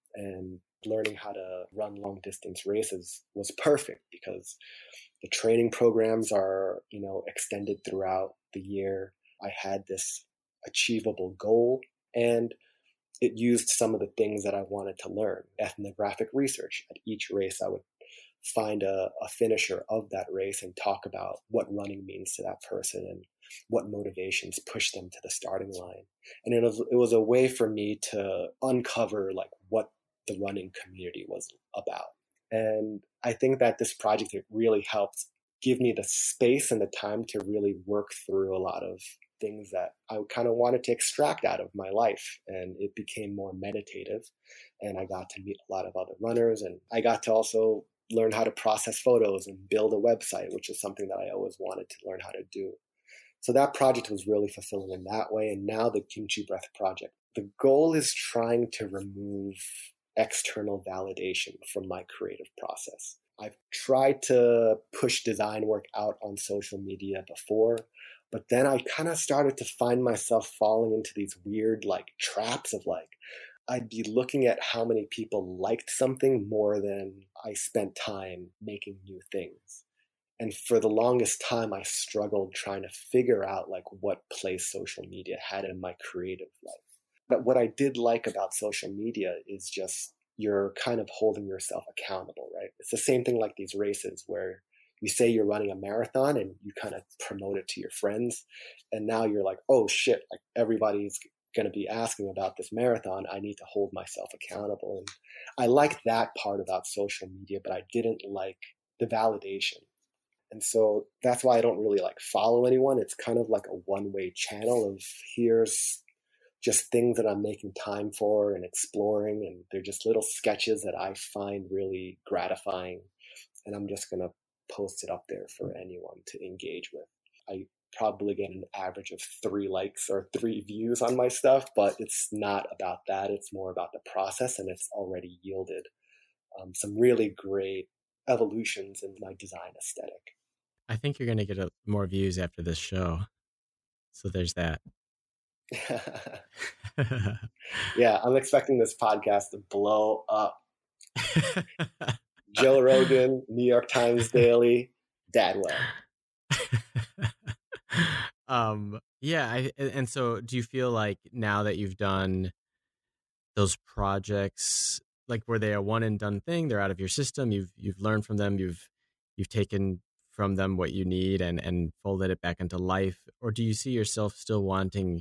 And learning how to run long distance races was perfect, because the training programs are, you know, extended throughout the year. I had this achievable goal, and it used some of the things that I wanted to learn. Ethnographic research. At each race, I would find a, a finisher of that race and talk about what running means to that person and what motivations push them to the starting line. And it was, it was a way for me to uncover like what the running community was about. And I think that this project, it really helped give me the space and the time to really work through a lot of things that I kind of wanted to extract out of my life. And it became more meditative, and I got to meet a lot of other runners, and I got to also learn how to process photos and build a website, which is something that I always wanted to learn how to do. So that project was really fulfilling in that way. And now the Kimchi Breath project, the goal is trying to remove external validation from my creative process. I've tried to push design work out on social media before, but then I kind of started to find myself falling into these weird like traps of like, I'd be looking at how many people liked something more than I spent time making new things. And for the longest time, I struggled trying to figure out like what place social media had in my creative life. But what I did like about social media is just you're kind of holding yourself accountable, right? It's the same thing like these races where you say you're running a marathon and you kind of promote it to your friends. And now you're like, oh shit, like everybody's going to be asking about this marathon. I need to hold myself accountable. And I liked that part about social media, but I didn't like the validation. And so that's why I don't really like follow anyone. It's kind of like a one-way channel of here's just things that I'm making time for and exploring. And they're just little sketches that I find really gratifying. And I'm just going to post it up there for anyone to engage with. I probably get an average of three likes or three views on my stuff, but it's not about that. It's more about the process, and it's already yielded um, some really great evolutions in my design aesthetic. I think you're going to get a, more views after this show. So there's that. Yeah, I'm expecting this podcast to blow up. Joe Rogan, New York Times Daily, Dadwell. um, yeah, I, and so do you feel like now that you've done those projects, like were they a one and done thing? They're out of your system. You've you've learned from them. You've you've taken from them what you need and and folded it back into life. Or do you see yourself still wanting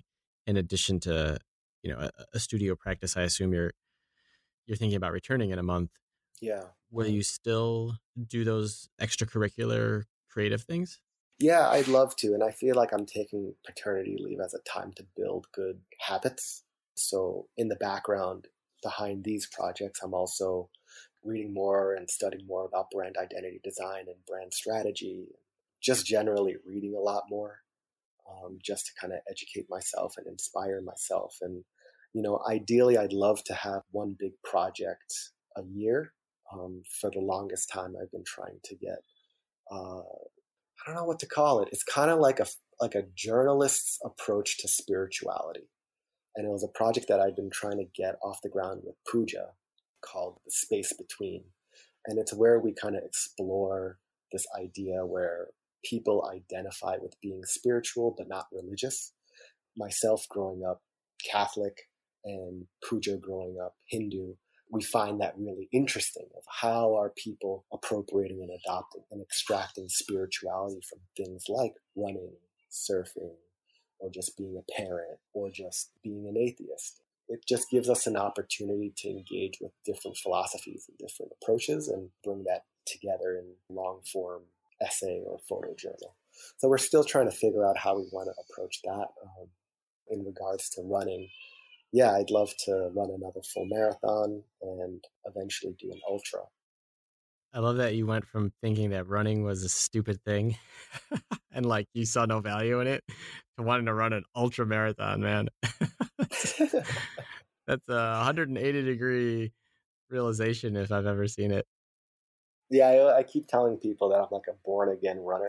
in addition to, you know, a, a studio practice, I assume you're you're thinking about returning in a month. Yeah. Will you still do those extracurricular creative things? Yeah, I'd love to. And I feel like I'm taking paternity leave as a time to build good habits. So in the background behind these projects, I'm also reading more and studying more about brand identity design and brand strategy, just generally reading a lot more, um, just to kind of educate myself and inspire myself. And, you know, ideally, I'd love to have one big project a year. Um, for the longest time, I've been trying to get, uh, I don't know what to call it. It's kind of like a, like a journalist's approach to spirituality. And it was a project that I've been trying to get off the ground with Puja called The Space Between. And it's where we kind of explore this idea where people identify with being spiritual but not religious. Myself growing up Catholic and Puja growing up Hindu, we find that really interesting of how are people appropriating and adopting and extracting spirituality from things like running, surfing, or just being a parent, or just being an atheist. It just gives us an opportunity to engage with different philosophies and different approaches and bring that together in long form essay or photo journal. So we're still trying to figure out how we want to approach that. Um, in regards to running, yeah, I'd love to run another full marathon and eventually do an ultra. I love that you went from thinking that running was a stupid thing and like you saw no value in it to wanting to run an ultra marathon, man. That's a one hundred eighty degree realization if I've ever seen it. Yeah, I, I keep telling people that I'm like a born again runner.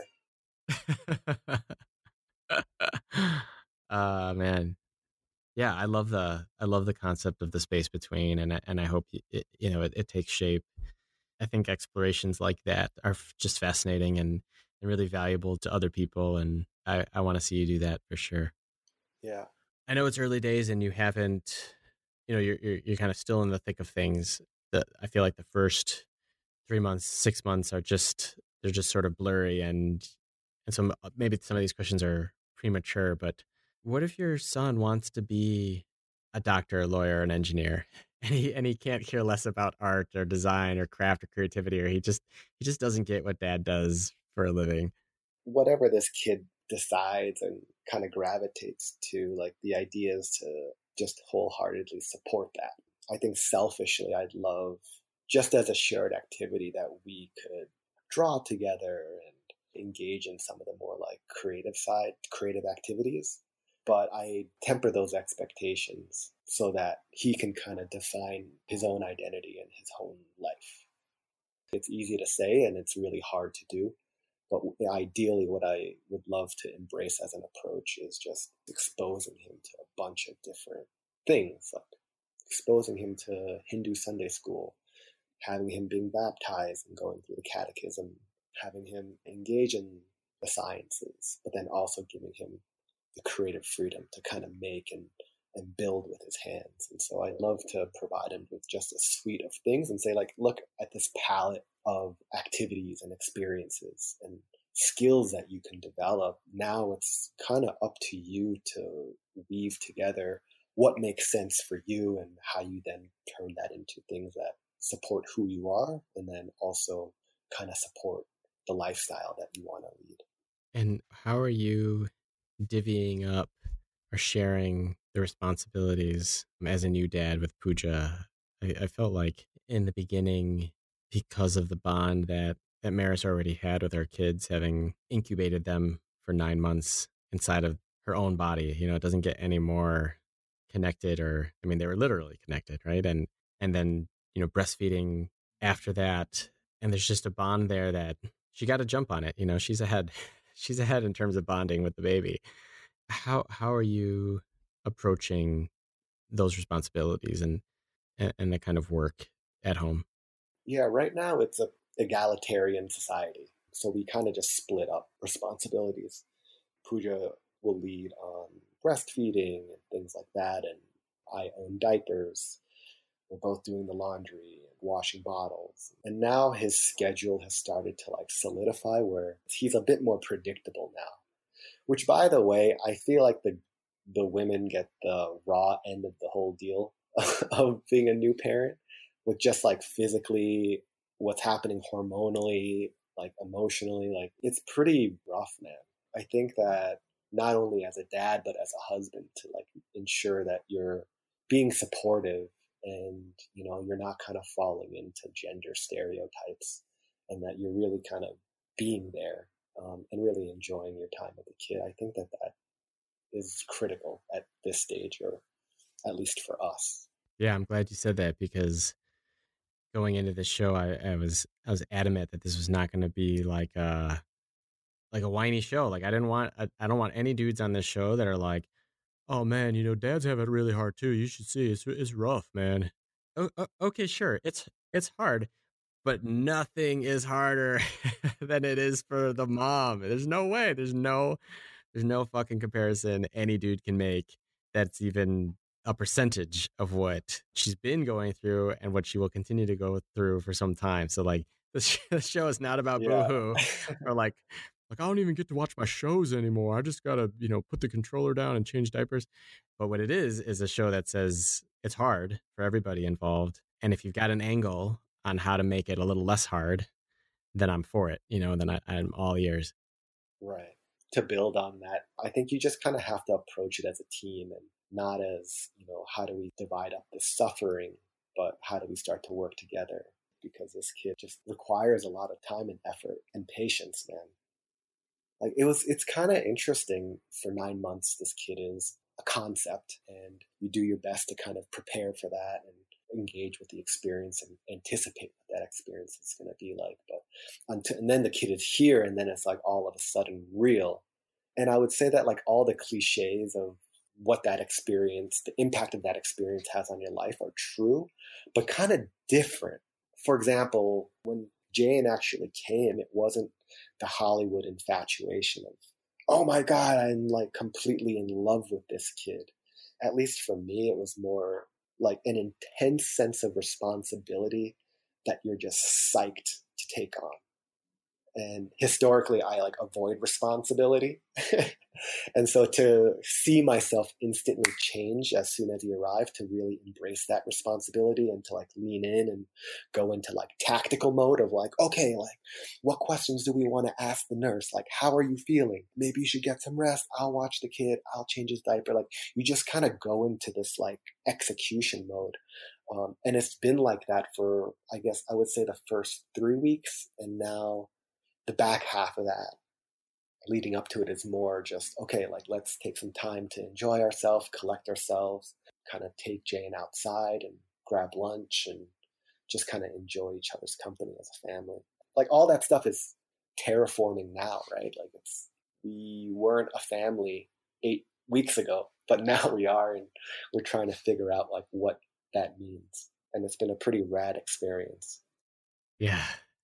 uh man. Yeah, I love the I love the concept of the space between, and I, and I hope it, you know it, it takes shape. I think explorations like that are f- just fascinating and, and really valuable to other people, and I, I want to see you do that for sure. Yeah, I know it's early days, and you haven't, you know, you're you're, you're kind of still in the thick of things. That I feel like the first three months, six months are just they're just sort of blurry, and and so maybe some of these questions are premature, but what if your son wants to be a doctor, a lawyer, an engineer, and he and he can't care less about art or design or craft or creativity, or he just he just doesn't get what dad does for a living? whatever this kid decides and kind of gravitates to, like the idea is to just wholeheartedly support that. I think selfishly, I'd love just as a shared activity that we could draw together and engage in some of the more like creative side, creative activities. But I temper those expectations so that he can kind of define his own identity and his own life. It's easy to say and it's really hard to do. But ideally, what I would love to embrace as an approach is just exposing him to a bunch of different things, like exposing him to Hindu Sunday school, having him being baptized and going through the catechism, having him engage in the sciences, but then also giving him the creative freedom to kind of make and, and build with his hands. And so I'd love to provide him with just a suite of things and say, like, look at this palette of activities and experiences and skills that you can develop. Now it's kind of up to you to weave together what makes sense for you and how you then turn that into things that support who you are and then also kind of support the lifestyle that you want to lead. And how are you divvying up or sharing the responsibilities as a new dad with Puja? I, I felt like in the beginning, because of the bond that, that Maris already had with our kids, having incubated them for nine months inside of her own body, you know, it doesn't get any more connected, or, I mean, they were literally connected, right? And, and then, you know, breastfeeding after that. And there's just a bond there that she got to jump on it. You know, she's ahead. She's ahead in terms of bonding with the baby. How how are you approaching those responsibilities and and, and the kind of work at home? Yeah, right now it's a egalitarian society. So we kind of just split up responsibilities. Puja will lead on breastfeeding and things like that, and I own diapers. We're both doing the laundry and washing bottles. And now his schedule has started to like solidify where he's a bit more predictable now. Which, by the way, I feel like the the women get the raw end of the whole deal of being a new parent, with just like physically what's happening hormonally, like emotionally. Like it's pretty rough, man. I think that not only as a dad, but as a husband, to like ensure that you're being supportive and, you know, you're not kind of falling into gender stereotypes, and that you're really kind of being there um, and really enjoying your time with the kid. I think that that is critical at this stage, or at least for us. Yeah, I'm glad you said that, because going into this show, I, I was I was adamant that this was not going to be like a like a whiny show. Like I didn't want I, I don't want any dudes on this show that are like, oh man, you know, dads have it really hard too. You should see it's it's rough, man. Oh, okay, sure, it's it's hard, but nothing is harder than it is for the mom. There's no way. There's no there's no fucking comparison any dude can make that's even a percentage of what she's been going through and what she will continue to go through for some time. So like this show is not about Yeah. boohoo or like like I don't even get to watch my shows anymore. I just gotta, you know, put the controller down and change diapers. But what it is is a show that says it's hard for everybody involved, and if you've got an angle on how to make it a little less hard, then I'm for it. You know, then I, I'm all ears. Right. To build on that, I think you just kind of have to approach it as a team, and not as, you know, how do we divide up the suffering, but how do we start to work together? Because this kid just requires a lot of time and effort and patience, man. Like it was, it's kind of interesting. For nine months, this kid is a concept, and you do your best to kind of prepare for that and engage with the experience and anticipate what that experience is going to be like. But until, and then the kid is here, and then it's like all of a sudden real. And I would say that like all the cliches of what that experience, the impact of that experience has on your life are true, but kind of different. For example, when Jane actually came, it wasn't the Hollywood infatuation of, oh my God, I'm like completely in love with this kid. At least for me, it was more like an intense sense of responsibility that you're just psyched to take on. And historically, I like avoid responsibility. And so to see myself instantly change as soon as he arrived, to really embrace that responsibility and to like lean in and go into like tactical mode of like, okay, like what questions do we want to ask the nurse? Like, how are you feeling? Maybe you should get some rest. I'll watch the kid. I'll change his diaper. Like you just kind of go into this like execution mode. Um, and it's been like that for, I guess I would say the first three weeks. And now the back half of that leading up to it is more just, okay, like let's take some time to enjoy ourselves, collect ourselves, kind of take Jane outside and grab lunch and just kind of enjoy each other's company as a family. Like all that stuff is terraforming now, right? Like it's, we weren't a family eight weeks ago, but now we are, and we're trying to figure out like what that means. And it's been a pretty rad experience. Yeah.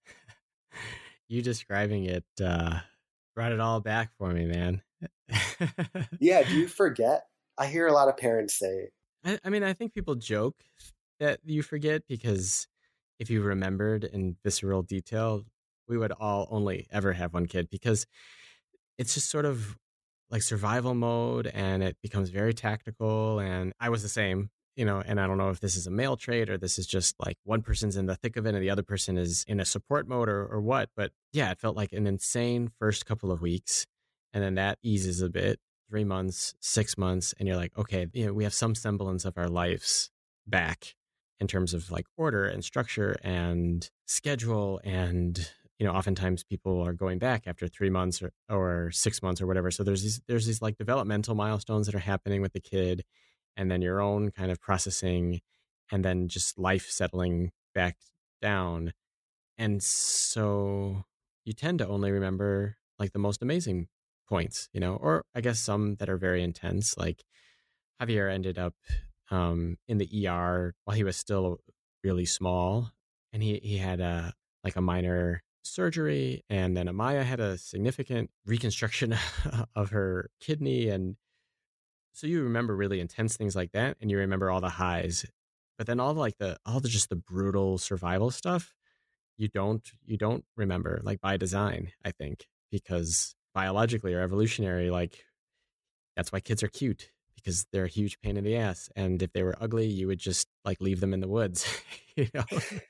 You describing it uh, brought it all back for me, man. Yeah, do you forget? I hear a lot of parents say. I, I mean, I think people joke that you forget, because if you remembered in visceral detail, we would all only ever have one kid, because it's just sort of like survival mode, and it becomes very tactical. And I was the same. You know, and I don't know if this is a male trait or this is just like one person's in the thick of it and the other person is in a support mode or, or what. But yeah, it felt like an insane first couple of weeks. And then that eases a bit, three months, six months. And you're like, okay, you know, we have some semblance of our lives back in terms of like order and structure and schedule. And, you know, oftentimes people are going back after three months or, or six months or whatever. So there's these, there's these like developmental milestones that are happening with the kid, and then your own kind of processing, and then just life settling back down. And so you tend to only remember like the most amazing points, you know, or I guess some that are very intense. Like Javier ended up um, in the E R while he was still really small, and he, he had a like a minor surgery, and then Amaya had a significant reconstruction of her kidney. And so you remember really intense things like that, and you remember all the highs, but then all the, like the all the just the brutal survival stuff, you don't you don't remember, like by design, I think, because biologically or evolutionary, like that's why kids are cute, because they're a huge pain in the ass. And if they were ugly, you would just like leave them in the woods, you know.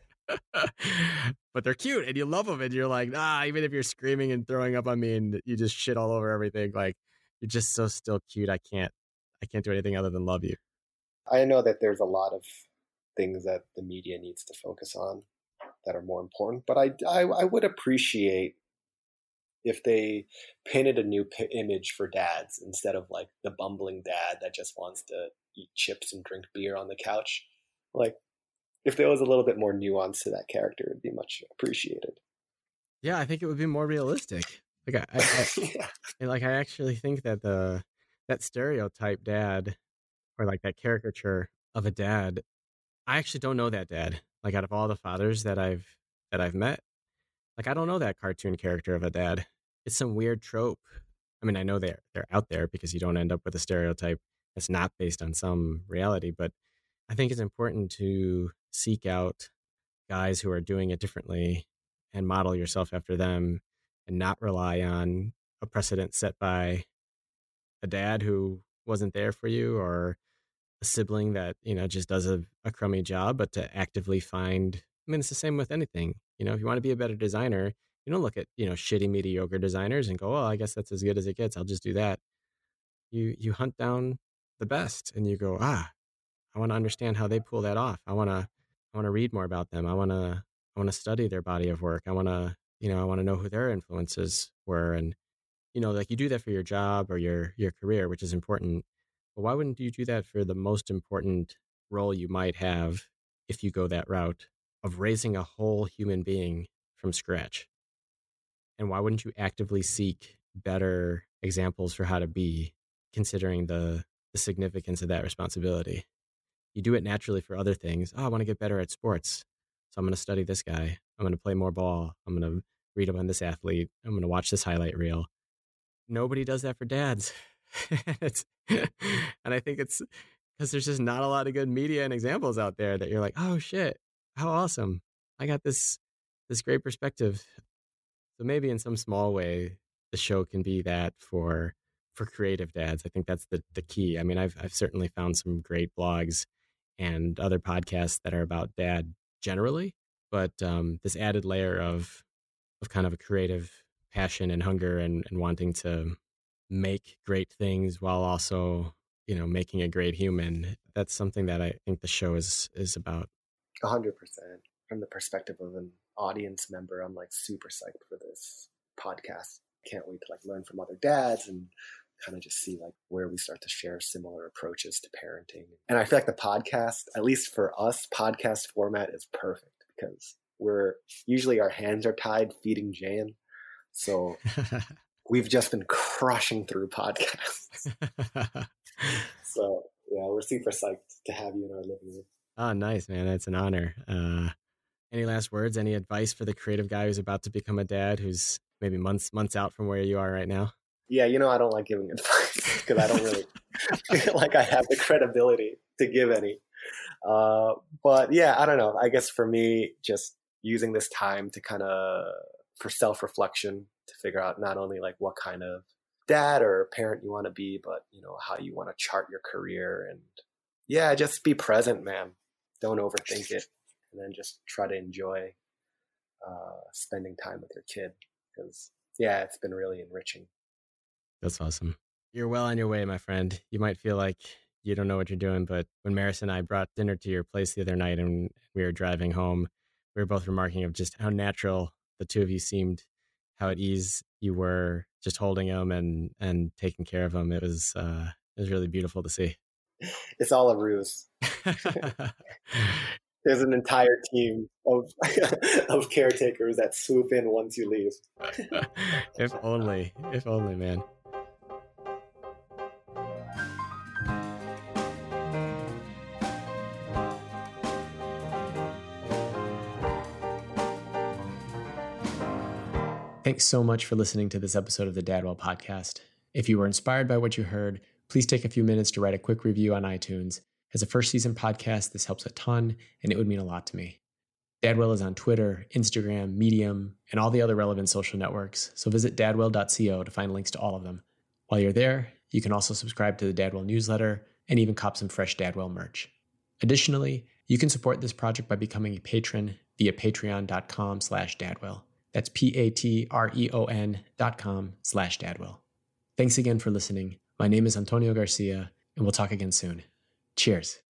But they're cute and you love them, and you're like, ah, even if you're screaming and throwing up on me and you just shit all over everything, like you're just so still cute. I can't, I can't do anything other than love you. I know that there's a lot of things that the media needs to focus on that are more important, but I, I, I would appreciate if they painted a new p- image for dads instead of like the bumbling dad that just wants to eat chips and drink beer on the couch. Like, if there was a little bit more nuance to that character, it'd be much appreciated. Yeah, I think it would be more realistic. Like I, I, I yeah. and like I actually think that the that stereotype dad, or like that caricature of a dad, I actually don't know that dad. Like out of all the fathers that I've that I've met, like I don't know that cartoon character of a dad. It's some weird trope. I mean, I know they're they're out there because you don't end up with a stereotype that's not based on some reality, but I think it's important to seek out guys who are doing it differently and model yourself after them, and not rely on a precedent set by a dad who wasn't there for you, or a sibling that, you know, just does a, a crummy job, but to actively find, I mean, it's the same with anything. You know, if you want to be a better designer, you don't look at, you know, shitty, mediocre designers and go, well, I guess that's as good as it gets, I'll just do that. You, you hunt down the best and you go, ah, I want to understand how they pull that off. I want to, I want to read more about them. I want to, I want to study their body of work. I want to, you know, I want to know who their influences were. And, you know, like you do that for your job or your, your career, which is important. But why wouldn't you do that for the most important role you might have if you go that route of raising a whole human being from scratch? And why wouldn't you actively seek better examples for how to be, considering the, the significance of that responsibility? You do it naturally for other things. Oh, I want to get better at sports, so I'm going to study this guy. I'm going to play more ball. I'm going to read up on this athlete. I'm going to watch this highlight reel. Nobody does that for dads. it's, and I think it's because there's just not a lot of good media and examples out there that you're like, oh shit, how awesome. I got this, this great perspective. So maybe in some small way, the show can be that for, for creative dads. I think that's the, the key. I mean, I've, I've certainly found some great blogs and other podcasts that are about dad generally, but um, this added layer of, of kind of a creative passion and hunger and, and wanting to make great things while also, you know, making a great human. That's something that I think the show is, is about. A hundred percent. From the perspective of an audience member, I'm like super psyched for this podcast. Can't wait to like learn from other dads and kind of just see like where we start to share similar approaches to parenting. And I feel like the podcast, at least for us, podcast format is perfect because we're usually our hands are tied feeding Jan. So we've just been crushing through podcasts. So yeah, we're super psyched to have you in our living room. Oh, nice, man. That's an honor. Uh, any last words, any advice for the creative guy who's about to become a dad, who's maybe months, months out from where you are right now? Yeah. You know, I don't like giving advice because I don't really feel like I have the credibility to give any. Uh, but yeah, I don't know. I guess for me, just using this time to kind of, for self-reflection, to figure out not only like what kind of dad or parent you want to be, but, you know, how you want to chart your career. And yeah, just be present, man. Don't overthink it. And then just try to enjoy uh, spending time with your kid. Because, yeah, it's been really enriching. That's awesome. You're well on your way, my friend. You might feel like you don't know what you're doing, but when Maris and I brought dinner to your place the other night and we were driving home, we were both remarking of just how natural the two of you seemed, how at ease you were just holding him and, and taking care of him. It was, uh, it was really beautiful to see. It's all a ruse. There's an entire team of of caretakers that swoop in once you leave. If only, if only, man. Thanks so much for listening to this episode of the Dadwell Podcast. If you were inspired by what you heard, please take a few minutes to write a quick review on iTunes. As a first season podcast, this helps a ton, and it would mean a lot to me. Dadwell is on Twitter, Instagram, Medium, and all the other relevant social networks, so visit dadwell dot co to find links to all of them. While you're there, You can also subscribe to the Dadwell newsletter and even cop some fresh Dadwell merch. Additionally, you can support this project by becoming a patron via patreon.com slash Dadwell. That's P-A-T-R-E-O-N dot com slash Dadwell. Thanks again for listening. My name is Antonio Garcia, and we'll talk again soon. Cheers.